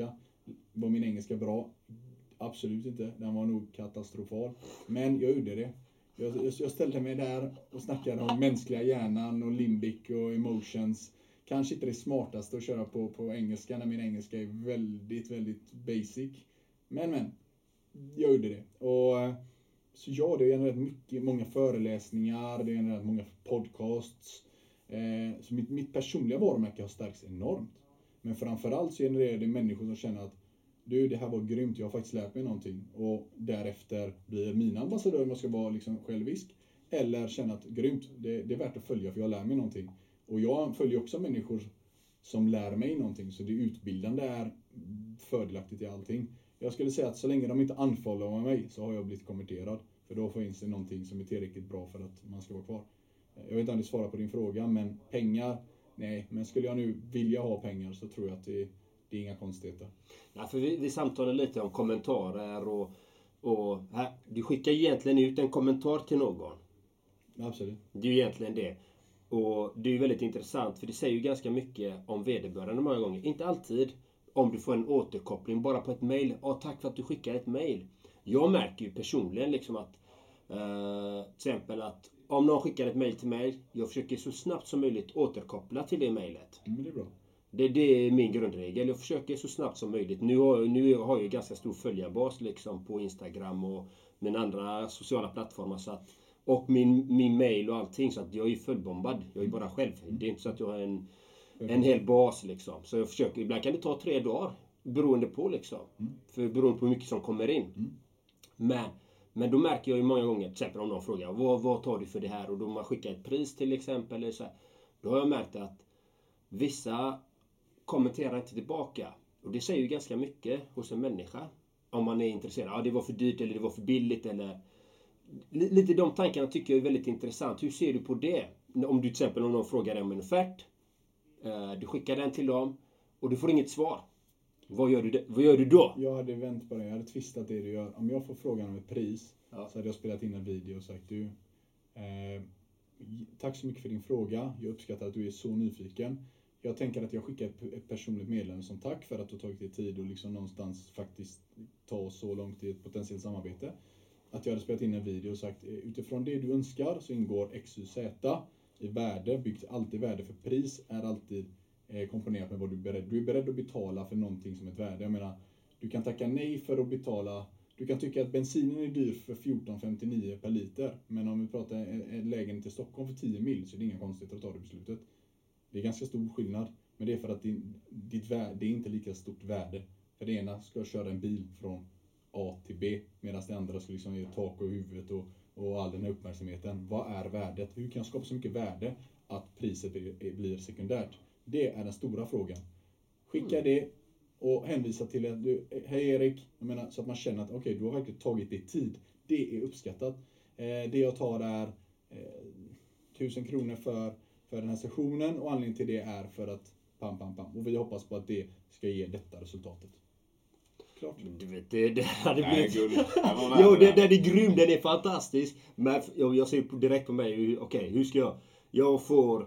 Speaker 4: Var min engelska bra? Absolut inte. Den var nog katastrofal. Men jag gjorde det. Jag, jag, jag ställde mig där och snackade om mänskliga hjärnan och limbic och emotions. Kanske inte det smartaste att köra på, på engelska när min engelska är väldigt, väldigt basic. Men, men. Jag gjorde det. Och så ja, det är genererat mycket, många föreläsningar, det är genererat många podcasts. Eh, så mitt, mitt personliga varumärke har stärkts enormt. Men framförallt så genererar det människor som känner att du, det här var grymt, jag har faktiskt lärt mig någonting. Och därefter blir mina ambassadörer, om jag ska vara liksom självisk. Eller känna att grymt, det, det är värt att följa för jag lär mig någonting. Och jag följer också människor som lär mig någonting. Så det utbildande är fördelaktigt i allting. Jag skulle säga att så länge de inte unfollowar mig så har jag blivit konverterad. För då finns det någonting som är tillräckligt bra för att man ska vara kvar. Jag vet inte om det svarar på din fråga, men pengar, nej. Men skulle jag nu vilja ha pengar så tror jag att det, det är inga konstigheter.
Speaker 3: Ja, för vi, vi samtalar lite om kommentarer och, och här, du skickar egentligen ut en kommentar till någon.
Speaker 4: Absolut.
Speaker 3: Det är ju egentligen det. Och det är ju väldigt intressant för det säger ju ganska mycket om vederbörande många gånger. Inte alltid. Om du får en återkoppling bara på ett mejl. Ja, tack för att du skickar ett mejl. Jag märker ju personligen liksom att eh, till exempel att om någon skickar ett mejl till mig, jag försöker så snabbt som möjligt återkoppla till det mejlet.
Speaker 4: Mm, det är bra.
Speaker 3: Det, det är min grundregel. Jag försöker så snabbt som möjligt. Nu har, nu har jag ju ganska stor följarbas liksom på Instagram och mina andra sociala plattformar. Så att, och min, min mejl och allting. Så att jag är ju fullbombad. Jag är ju bara själv. Det är inte så att jag har en... En hel bas liksom. Så jag försöker, ibland kan det ta tre dagar. Beroende på liksom. Mm. För beroende på hur mycket som kommer in. Mm. Men, men då märker jag ju många gånger. Till exempel om någon frågar. Vad, vad tar du för det här? Och då man skickar ett pris till exempel. Eller så här, då har jag märkt att vissa kommenterar inte tillbaka. Och det säger ju ganska mycket hos en människa. Om man är intresserad. Ja, det var för dyrt eller det var för billigt. Eller... Lite de tankarna tycker jag är väldigt intressant. Hur ser du på det? Om du till exempel om någon frågar dig om en offert. Du skickar den till dem och du får inget svar. Vad gör du, vad gör du då?
Speaker 4: Jag hade vänt på det. Jag hade twistat det du gör. Om jag får frågan om ett pris ja. Så hade jag spelat in en video och sagt du, eh, tack så mycket för din fråga. Jag uppskattar att du är så nyfiken. Jag tänker att jag skickar ett, ett personligt meddelande som tack för att du har tagit dig tid och liksom någonstans faktiskt ta så långt i ett potentiellt samarbete. Att jag hade spelat in en video och sagt utifrån det du önskar så ingår X Y Z i värde, byggt alltid värde för pris är alltid eh, komponerat med vad du är beredd. Du är beredd att betala för någonting som ett värde. Jag menar, du kan tacka nej för att betala. Du kan tycka att bensinen är dyr för fjorton femtionio per liter. Men om vi pratar en lägen till Stockholm för tio mil så är det inga konstigheter att ta det beslutet. Det är ganska stor skillnad. Men det är för att din, ditt värde, det är inte lika stort värde. För det ena ska köra en bil från A till B. Medan det andra ska liksom ge tak och huvudet och och all den här uppmärksamheten. Vad är värdet? Hur kan jag skapa så mycket värde att priset blir, blir sekundärt? Det är den stora frågan. Skicka mm. det och hänvisa till att du, hej Erik, jag menar, så att man känner att okej, okay, du har verkligen tagit dig tid. Det är uppskattat. Eh, det jag tar är eh, tusen kronor för, för den här sessionen och anledningen till det är för att pam, pam, pam. Och vi hoppas på att det ska ge detta resultatet. Klart.
Speaker 3: Du vet, det, det hade
Speaker 2: Nej,
Speaker 3: blivit...
Speaker 2: guld.
Speaker 3: Jo, det, det är grym, den är fantastisk. Men jag, jag ser direkt på mig, okej, okay, hur ska jag... Jag får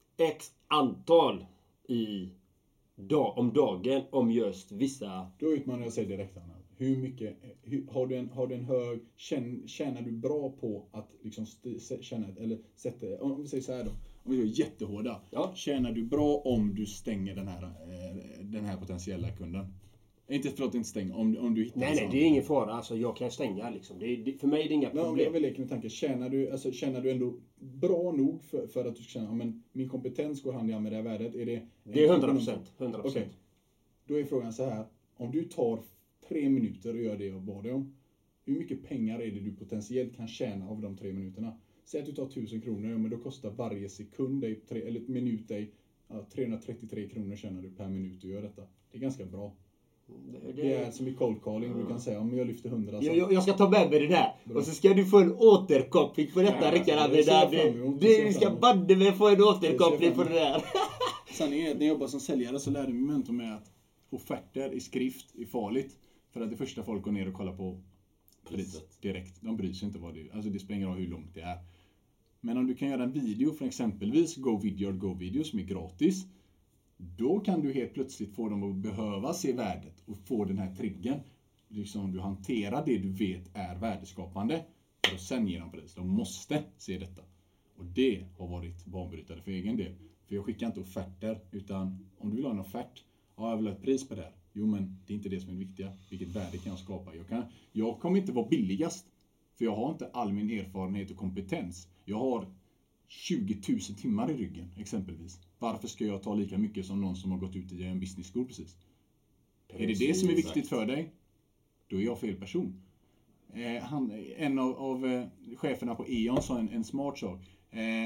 Speaker 3: x antal i dag, om dagen om just vissa...
Speaker 4: Då utmanar jag sig direkt, Anna. Hur mycket... Hur, har, du en, har du en hög... Känn, känner du bra på att liksom st- känna... Eller sätta... Om vi säger så här då. Om vi är jättehårda. Ja. Känner du bra om du stänger den här, eh, den här potentiella kunden? Inte förlåt, inte stänga. Om, om du hittar
Speaker 3: nej, nej, det är ingen fara. Alltså, jag kan stänga liksom. Det är, det, för mig är det inga problem.
Speaker 4: Men jag vill leka med tanken. Känner du, alltså, känner du ändå bra nog för, för att du ska känna att men, min kompetens går hand i hand med det här värdet? Är det,
Speaker 3: det är hundra procent. hundra procent.
Speaker 4: Okay. Då är frågan så här. Om du tar tre minuter och gör det jag bad dig om. Hur mycket pengar är det du potentiellt kan tjäna av de tre minuterna? Säg att du tar tusen kronor. Ja, men då kostar varje sekund dig, tre, eller minut dig, ja, trehundratrettiotre kronor tjänar du per minut och gör detta. Det är ganska bra. Det, det är som i cold calling. Mm. Du kan säga om jag lyfter hundra. Så...
Speaker 3: Jag, jag ska ta med mig det där. Bra. Och så ska du få en återkoppling på detta, ja, Rickard. Det, det, det, du ska badde med få en återkoppling på det där.
Speaker 4: Sanningen är att när jag jobbar som säljare så lärde mig momentum med att offerter i skrift är farligt. För att det första folk går ner och kollar på priset direkt. De bryr sig inte vad det är. Alltså det spelar ingen roll hur långt det är. Men om du kan göra en video från exempelvis Go Video or Go Video som är gratis. Då kan du helt plötsligt få dem att behöva se värdet och få den här triggern. Liksom du hanterar det du vet är värdeskapande och sen ger dem pris. De måste se detta. Och det har varit banbrytande för egen del. För jag skickar inte offerter, utan om du vill ha en offert, ja, jag vill ha ett pris på det här. Jo, men det är inte det som är det viktiga. Vilket värde kan jag skapa? Jag, kan, jag kommer inte vara billigast. För jag har inte all min erfarenhet och kompetens. Jag har tjugo tusen timmar i ryggen, exempelvis. Varför ska jag ta lika mycket som någon som har gått ut i en business school precis? precis är det det som är viktigt för dig? Då är jag fel person. Eh, han, en av, av eh, cheferna på E O N sa en, en smart sak. Eh,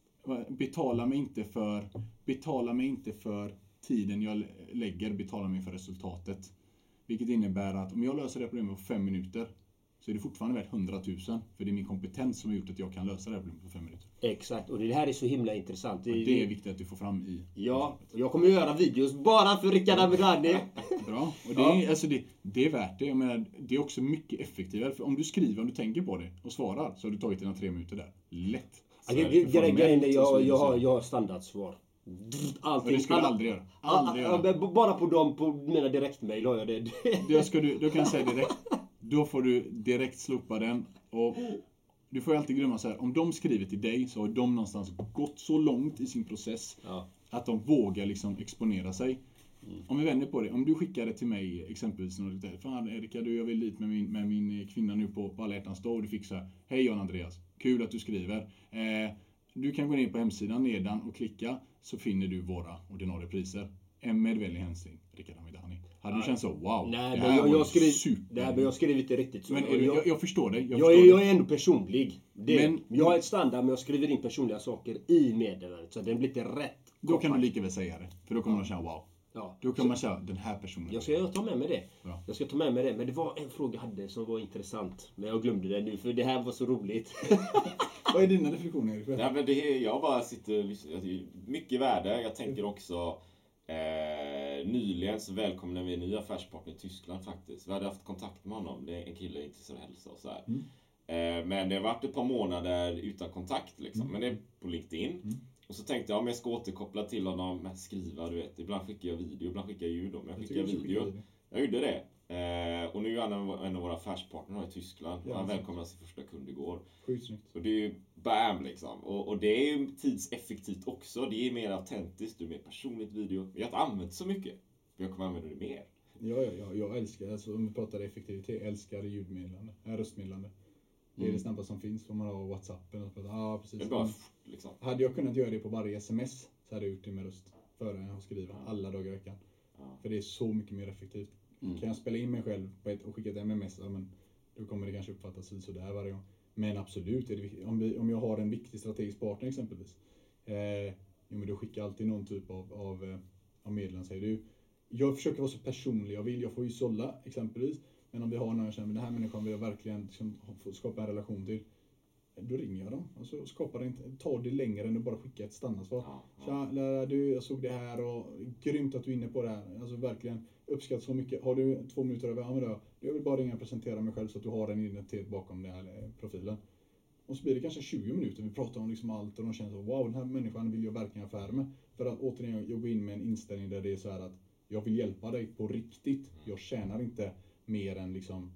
Speaker 4: betala mig inte för betala mig inte för tiden jag lägger, betala mig för resultatet. Vilket innebär att om jag löser det här problemet på fem minuter så är det fortfarande värt hundratusen. För det är min kompetens som har gjort att jag kan lösa det här problemet på fem minuter.
Speaker 3: Exakt, och det här är så himla intressant.
Speaker 4: Det, det är viktigt att du får fram i...
Speaker 3: Ja, och jag kommer att göra videos bara för Rickard Amirani.
Speaker 4: Bra, och det är, ja. alltså det, det är värt det. Jag menar, det är också mycket effektivare. För om du skriver, om du tänker på det och svarar, så har du tagit dina tre minuter där. Lätt.
Speaker 3: Grejen är, jag, jag, har, jag har standardsvar. Allting.
Speaker 4: Det skulle jag aldrig göra. Aldrig
Speaker 3: all, all,
Speaker 4: göra.
Speaker 3: Bara på dem, på mina direktmail har jag det.
Speaker 4: det ska du, då kan jag säga direkt. Då får du direkt slopa den. Och du får ju alltid glömma så här. Om de skriver till dig så har de någonstans gått så långt i sin process. Ja. Att de vågar liksom exponera sig. Mm. Om vi vänder på det. Om du skickar det till mig exempelvis. Fan Erika, du, jag vill dit med min, med min kvinna nu på, på alla hjärtans dag. Och du fick så här. Hej Jan Andreas. Kul att du skriver. Eh, du kan gå ner på hemsidan nedan och klicka. Så finner du våra ordinarie priser. En med vänlig hänsyn. Rickard Amirani. Hade du känt så, wow.
Speaker 3: Nej, men jag, jag skriver super. Nej, men jag skriver inte riktigt så.
Speaker 4: Men jag, jag, jag förstår dig. Jag,
Speaker 3: jag,
Speaker 4: förstår
Speaker 3: är, jag
Speaker 4: dig.
Speaker 3: är ändå personlig. Det,
Speaker 4: men,
Speaker 3: jag har ett standard, men jag skriver in personliga saker i meddelandet. Så den blir inte rätt.
Speaker 4: Då kan du lika väl säga det. För då kommer ja. man känna, wow. Ja. Då kan så, man säga, den här personen.
Speaker 3: Jag ska ta med mig det. Ja. Jag ska ta med mig det. Men det var en fråga jag hade som var intressant. Men jag glömde det nu, för det här var så roligt.
Speaker 4: Vad är dina reflektioner?
Speaker 2: Ja, men det är, jag bara sitter och lyssnar. Mycket värde. Jag tänker också... Eh, nyligen så välkomnade vi en ny affärspartner i Tyskland faktiskt. Vi hade haft kontakt med honom. Det är en kille intresserad av hälsa och så här. Mm. Eh, men det har varit ett par månader utan kontakt liksom. Mm. Men det är på LinkedIn. Mm. Och så tänkte jag om jag ska återkoppla till honom med skriva, du vet. Ibland skickar jag video, ibland skickar jag ljud. Men jag skickar jag video. Jag gjorde det. Eh, och nu är han en av våra affärspartner i Tyskland. Ja, han välkomnade sin första kund igår. Så det är ju bam liksom. Och, och det är ju tidseffektivt också. Det är mer autentiskt, det är mer personligt video. Jag har inte använt så mycket. Men jag kommer använda det mer.
Speaker 4: Ja, ja, ja jag älskar, alltså, om vi pratar effektivitet, jag älskar ljudmeddelande. Äh, röstmeddelande. Det är mm. det snabbaste som finns. Om man har WhatsAppen. Ja, precis.
Speaker 2: Det är bara, liksom.
Speaker 4: Hade jag kunnat göra det på varje sms så hade jag gjort det med röst. Före jag skriver alla dagar i veckan. Ja. För det är så mycket mer effektivt. Mm. Kan jag spela in mig själv på ett och skicka ett M M S, ja, men då kommer det kanske uppfattas så där varje gång. Men absolut, är det viktigt. Om, vi, om jag har en viktig strategisk partner exempelvis. Eh, jo, men då skickar jag alltid någon typ av, av, av meddelanden. Säger du, jag försöker vara så personlig jag vill. Jag får ju sålla exempelvis. Men om vi har någon jag känner, men den här människan vill jag verkligen liksom, skapa en relation till. Då ringer jag dem. Alltså, skapar det inte, tar det längre än att bara skicka ett standardsvar. Ja, ja. Tja, du, jag såg det här och grymt att du är inne på det här. Alltså verkligen uppskattar så mycket. Har du två minuter över? Ja, men då, jag vill bara ringa och presentera mig själv så att du har en identitet bakom den här profilen. Och så blir det kanske tjugo minuter. Vi pratar om liksom allt och de känner så, wow, den här människan vill jag verkligen affär med. För att återigen, jag går in med en inställning där det är så här att jag vill hjälpa dig på riktigt. Jag tjänar inte mer än liksom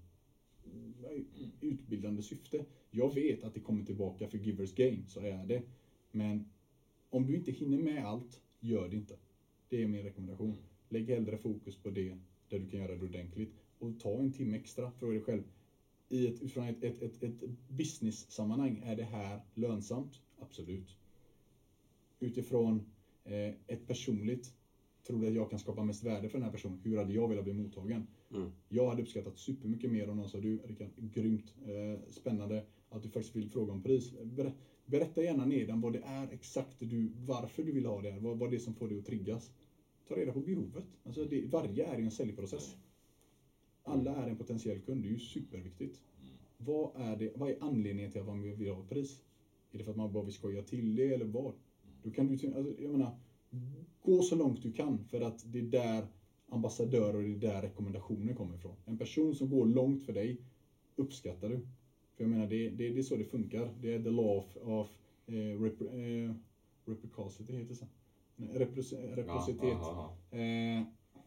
Speaker 4: utbildande syfte. Jag vet att det kommer tillbaka för givers gain, så är det. Men om du inte hinner med allt, gör det inte. Det är min rekommendation. Lägg hellre fokus på det där du kan göra det ordentligt. Och ta en timme extra för dig själv. I ett, utifrån ett, ett, ett, ett business-sammanhang, är det här lönsamt? Absolut. Utifrån eh, ett personligt, tror du att jag kan skapa mest värde för den här personen? Hur hade jag velat bli mottagen? Mm. Jag hade uppskattat supermycket mer om någon sa, du Rickard, grymt, eh, spännande att du faktiskt vill fråga om pris. Ber- berätta gärna nedan vad det är exakt du, varför du vill ha det här, vad, vad det är som får dig att triggas. Ta reda på behovet. Alltså det, varje är en säljprocess. Alla är en potentiell kund, det är ju superviktigt. Vad är det, vad är anledningen till att man vill ha pris? Är det för att man bara vill skoja till det eller vad? Då kan du, alltså, jag menar, gå så långt du kan, för att det är där ambassadörer och det är där rekommendationer kommer ifrån. En person som går långt för dig uppskattar du. För jag menar, det, det, det är så det funkar. Det är the law of, of eh, rep, eh, reciprocity, heter det så. Reciprocitet.
Speaker 2: Ja, ja,
Speaker 4: eh,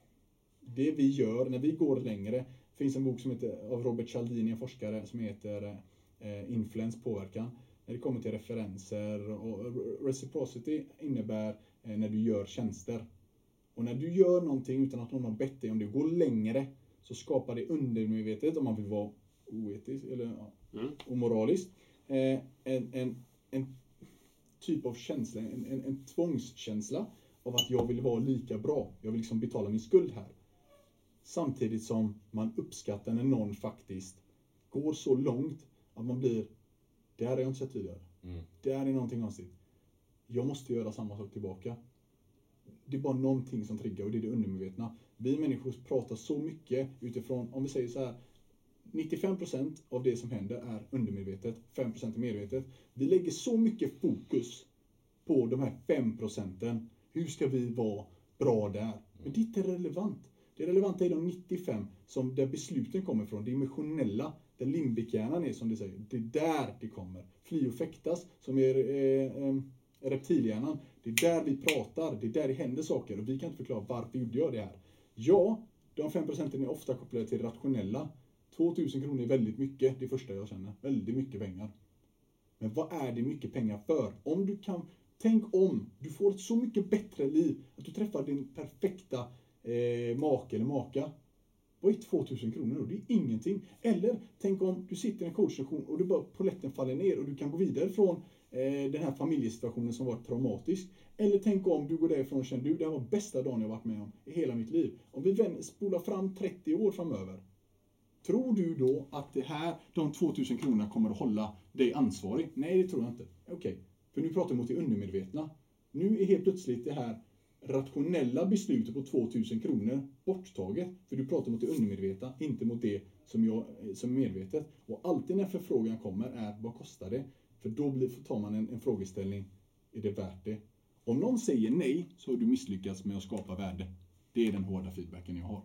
Speaker 4: det vi gör när vi går längre. Det finns en bok som heter, av Robert Cialdini, en forskare, som heter eh, Influens, påverkan. När det kommer till referenser. Och reciprocity innebär eh, när du gör tjänster. Och när du gör någonting utan att någon har bett dig om det, går längre, så skapar det undermedvetet, om man vill vara oetisk eller ja, mm. omoralisk, eh, en, en, en typ av känsla, en, en, en tvångskänsla av att jag vill vara lika bra. Jag vill liksom betala min skuld här. Samtidigt som man uppskattar när någon faktiskt går så långt att man blir, det här har jag inte sett tidigare. Mm. Det här är någonting konstigt. Jag måste göra samma sak tillbaka. Det är bara någonting som triggar, och det är det undermedvetna. Vi människor pratar så mycket utifrån, om vi säger så här, nittiofem procent av det som händer är undermedvetet, fem procent är medvetet. Vi lägger så mycket fokus på de här fem procenten. Hur ska vi vara bra där? Men det är inte relevant. Det relevanta är de nittiofem som där besluten kommer ifrån. Det emotionella, där limbikhjärnan är, som det säger. Det är där det kommer. Fly och fäktas, som är eh, eh, reptilhjärnan. Det är där vi pratar. Det är där det händer saker. Och vi kan inte förklara varför gjorde jag det här. Ja, de fem procenten är ofta kopplade till rationella. tvåtusen kronor är väldigt mycket. Det första jag känner. Väldigt mycket pengar. Men vad är det mycket pengar för? Om du kan, tänk om du får ett så mycket bättre liv att du träffar din perfekta eh, make eller maka. Vad är tvåtusen kronor då? Det är ingenting. Eller tänk om du sitter i en coachsession och du bara polletten faller ner och du kan gå vidare från eh, den här familjesituationen som var traumatisk. Eller tänk om du går därifrån och känner du, det här var bästa dagen jag varit med om i hela mitt liv. Om vi vänder, spolar fram trettio år framöver. Tror du då att det här, de tvåtusen kronorna kommer att hålla dig ansvarig? Nej, det tror jag inte. Okej, okay. För nu pratar vi mot det undermedvetna. Nu är helt plötsligt det här rationella beslutet på tvåtusen kronor borttaget. För du pratar mot det undermedvetna, inte mot det som, jag, som är medvetet. Och alltid när förfrågan kommer är, vad kostar det? För då blir, tar man en, en frågeställning, är det värt det? Om någon säger nej, så har du misslyckats med att skapa värde. Det är den hårda feedbacken jag har.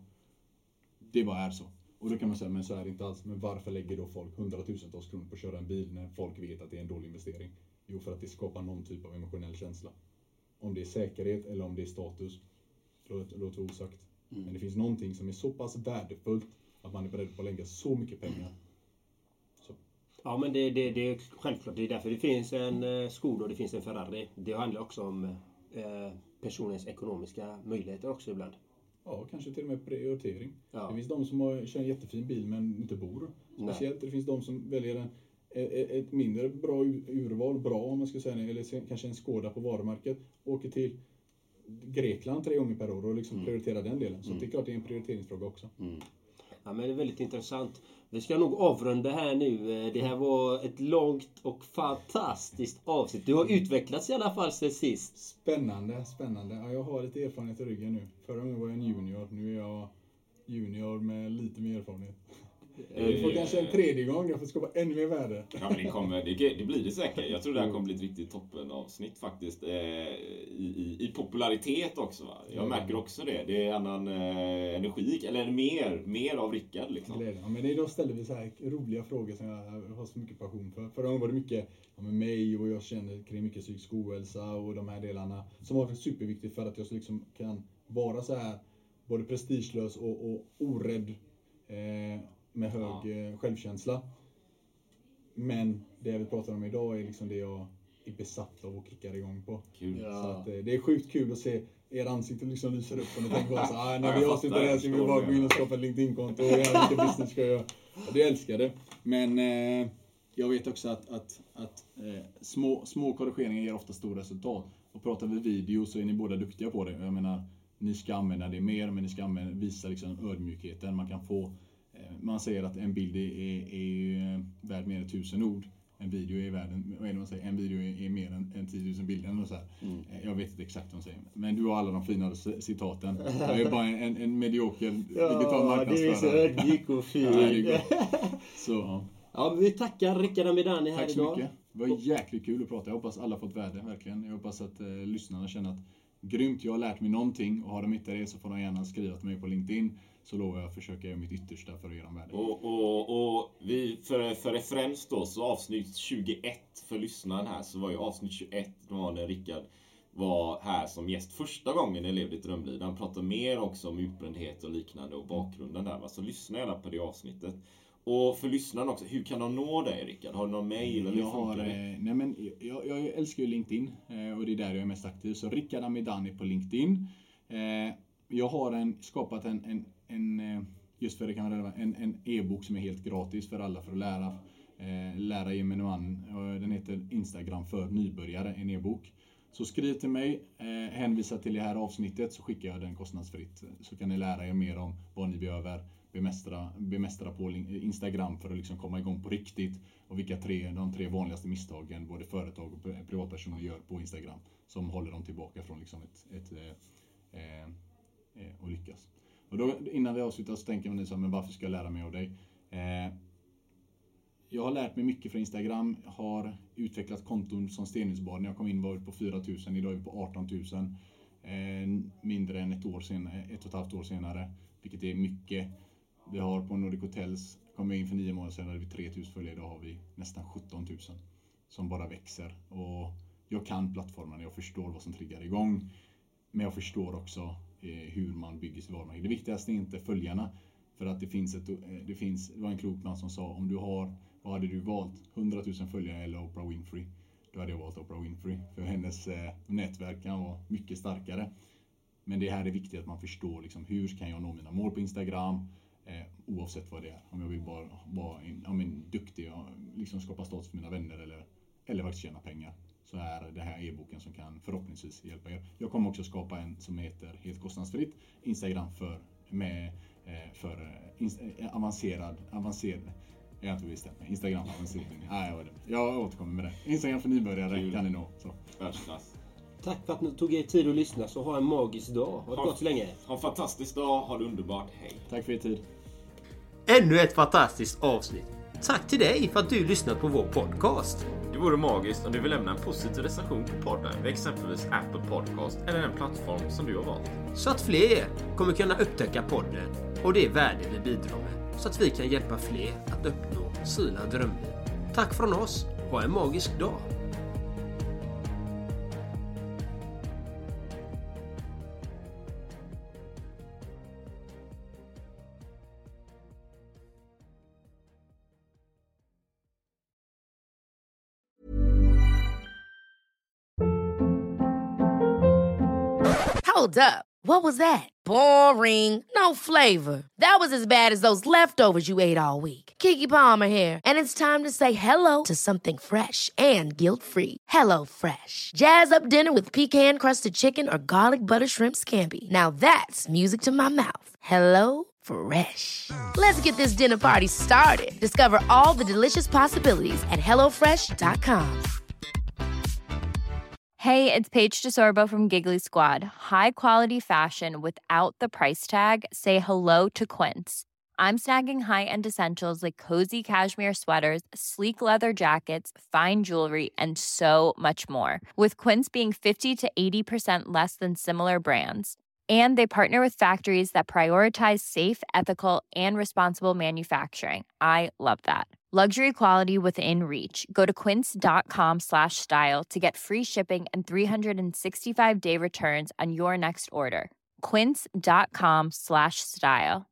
Speaker 4: Det bara är så. Och då kan man säga, men så är det inte alls. Men varför lägger då folk hundratusentals kronor på att köra en bil när folk vet att det är en dålig investering? Jo, för att det skapar någon typ av emotionell känsla. Om det är säkerhet eller om det är status, låter låt osagt. Mm. Men det finns någonting som är så pass värdefullt att man är beredd på att lägga så mycket pengar. Så.
Speaker 3: Ja, men det, det, det är självklart. Det är därför det finns en eh, Skoda och det finns en Ferrari. Det handlar också om eh, personens ekonomiska möjligheter också ibland.
Speaker 4: Ja, kanske till och med prioritering. Ja. Det finns de som har, kör en jättefin bil men inte bor. Speciellt. Nej. Det finns de som väljer en, ett mindre bra urval, bra om man ska säga det, eller kanske en Skoda på varumärket. Åker till Grekland tre gånger per år och liksom mm. prioriterar den delen. Så mm. det är klart det är en prioriteringsfråga också.
Speaker 3: Mm. Ja, men det är väldigt intressant. Vi ska nog avrunda här nu. Det här var ett långt och fantastiskt avsnitt. Du har utvecklats i alla fall sen sist.
Speaker 4: Spännande, spännande. Ja, jag har lite erfarenhet i ryggen nu. Förra gången var jag en junior. Nu är jag junior med lite mer erfarenhet. Vi får kanske en tredje gång. Jag får skapa ännu mer värde.
Speaker 2: Ja, men det, kommer, det, det blir det säkert. Jag tror det här kommer bli ett riktigt toppen avsnitt faktiskt. Eh, i, i, I popularitet också. Va? Jag märker också det. Det är annan eh, energi. Eller mer, mer av Rickard. Liksom.
Speaker 4: Ja, men idag ställer vi så här roliga frågor som jag har så mycket passion för. Förra gången var det mycket ja, med mig och jag känner kring mycket psykisk ohälsa och de här delarna. Som var superviktigt för att jag liksom kan vara så här både prestigelös och, och orädd. Eh, med hög ja. självkänsla. Men det vi pratar om idag är liksom det jag är besatt av och kickar igång på.
Speaker 2: Kul.
Speaker 4: Ja. Så att, det är sjukt kul att se er ansikte liksom lyser upp och ni tänker bara så ah, när vi avslutar det här så vill vi bara gå in och skapa ett LinkedIn-konto och göra vilken business ska jag. Och det älskar det. Men eh, jag vet också att, att, att eh, små, små korrigeringar ger ofta stora resultat. Och pratar vi video så är ni båda duktiga på det. Jag menar, ni ska använda det mer, men ni ska använda, visa liksom ödmjukheten. Man kan få Man säger att en bild är, är värd mer än tusen ord. En video är värd, vad är det man säger? En video är, är mer än, än tiotusen bilder. Och så här. Mm. Jag vet inte exakt vad man säger. Men du har alla de fina citaten. Jag är bara en, en, en medioker digital marknadsförare.
Speaker 3: Ja, det är så ödmjuk och fin.
Speaker 4: Ja, så, ja.
Speaker 3: Ja, men vi tackar Rickard Amidani här
Speaker 4: Tack så
Speaker 3: idag.
Speaker 4: mycket. Det var jäkligt kul att prata. Jag hoppas alla fått värde, verkligen. Jag hoppas att eh, lyssnarna känner att grymt, jag har lärt mig någonting. Och har de inte det så får de gärna skriva till mig på LinkedIn. Så lovar jag att försöka göra mitt yttersta för att göra en värde.
Speaker 2: Och, och, och vi, för, för referens då, så avsnitt tjugoett för lyssnaren här så var ju avsnitt tjugoett, då var när Rickard var här som gäst första gången i Lev ditt drömliv. Han pratar mer också om utbrändhet och liknande och bakgrunden där. Va? Så lyssna gärna på det avsnittet. Och för lyssnarna också, hur kan de nå dig, Rickard? Har du någon mail? Eller
Speaker 4: jag, har, eh, nej men, jag, jag älskar ju LinkedIn eh, och det är där jag är mest aktiv. Så Rickard Amidani på LinkedIn. Eh, jag har en, skapat en, en, en, just för det kan vara relevant, en, en e-bok som är helt gratis för alla för att lära, eh, lära gemene man. Den heter Instagram för nybörjare, en e-bok. Så skriv till mig, eh, hänvisa till det här avsnittet så skickar jag den kostnadsfritt. Så kan ni lära er mer om vad ni behöver bemästra, bemästra på Instagram för att liksom komma igång på riktigt. Och vilka tre, de tre vanligaste misstagen både företag och privatpersoner gör på Instagram. Som håller dem tillbaka från liksom ett, ett, eh, eh, och lyckas. Och då, innan vi avslutar så tänker man så här, men varför ska jag lära mig av dig? Eh, Jag har lärt mig mycket från Instagram. Har utvecklat konton som Stenhusbad. När jag kom in var vi på fyra tusen. Idag är vi på arton tusen. Eh, mindre än ett år senare, ett och ett halvt år senare. Vilket är mycket. Vi har på Nordic Hotels. Kom jag in för nio månader sedan. Hade vi tre tusen följare. Idag har vi nästan sjutton tusen. Som bara växer. Och jag kan plattformen. Jag förstår vad som triggar igång. Men jag förstår också eh, hur man bygger sitt varumärke. Det viktigaste är inte följarna. För att det finns ett, det finns, det var en klok man som sa, om du har, vad hade du valt? hundratusen följare eller Oprah Winfrey? Då hade jag valt Oprah Winfrey. För hennes eh, nätverk kan vara mycket starkare. Men det här är viktigt att man förstår liksom, hur kan jag nå mina mål på Instagram? Eh, oavsett vad det är. Om jag vill bara vara en, ja, men, duktig och liksom skapa status för mina vänner eller, eller faktiskt tjäna pengar. Så är det här e-boken som kan förhoppningsvis hjälpa er. Jag kommer också skapa en som heter helt kostnadsfritt Instagram för med för avancerad avancerad jag inte visst det. Instagram för avancerad. Nej, jag vet det. Jag återkommer med det. Instagram för nybörjare Kul. Kan ni nå så.
Speaker 2: Världsklass.
Speaker 3: Tack för att ni tog er tid att lyssna, så ha en magisk dag. Ha det gott så länge.
Speaker 2: Ha en fantastisk dag. Ha det underbart. Hej.
Speaker 4: Tack för er tid.
Speaker 1: Ännu ett fantastiskt avsnitt. Tack till dig för att du lyssnat på vår podcast.
Speaker 2: Det vore magiskt om du vill lämna en positiv recension på podden vid exempelvis Apple Podcast eller den plattform som du har valt.
Speaker 1: Så att fler kommer kunna upptäcka podden och det värde vi bidrar med. Så att vi kan hjälpa fler att uppnå sina drömliv. Tack från oss. Ha en magisk dag.
Speaker 5: Hold up. What was that? Boring. No flavor. That was as bad as those leftovers you ate all week. Keke Palmer here, and it's time to say hello to something fresh and guilt-free. Hello Fresh. Jazz up dinner with pecan-crusted chicken or garlic butter shrimp scampi. Now that's music to my mouth. Hello Fresh. Let's get this dinner party started. Discover all the delicious possibilities at hello fresh dot com.
Speaker 9: Hey, it's Paige DeSorbo from Giggly Squad. High quality fashion without the price tag. Say hello to Quince. I'm snagging high-end essentials like cozy cashmere sweaters, sleek leather jackets, fine jewelry, and so much more. With Quince being fifty to eighty percent less than similar brands. And they partner with factories that prioritize safe, ethical, and responsible manufacturing. I love that. Luxury quality within reach. Go to quince.com slash style to get free shipping and three sixty-five day returns on your next order. Quince.com slash style.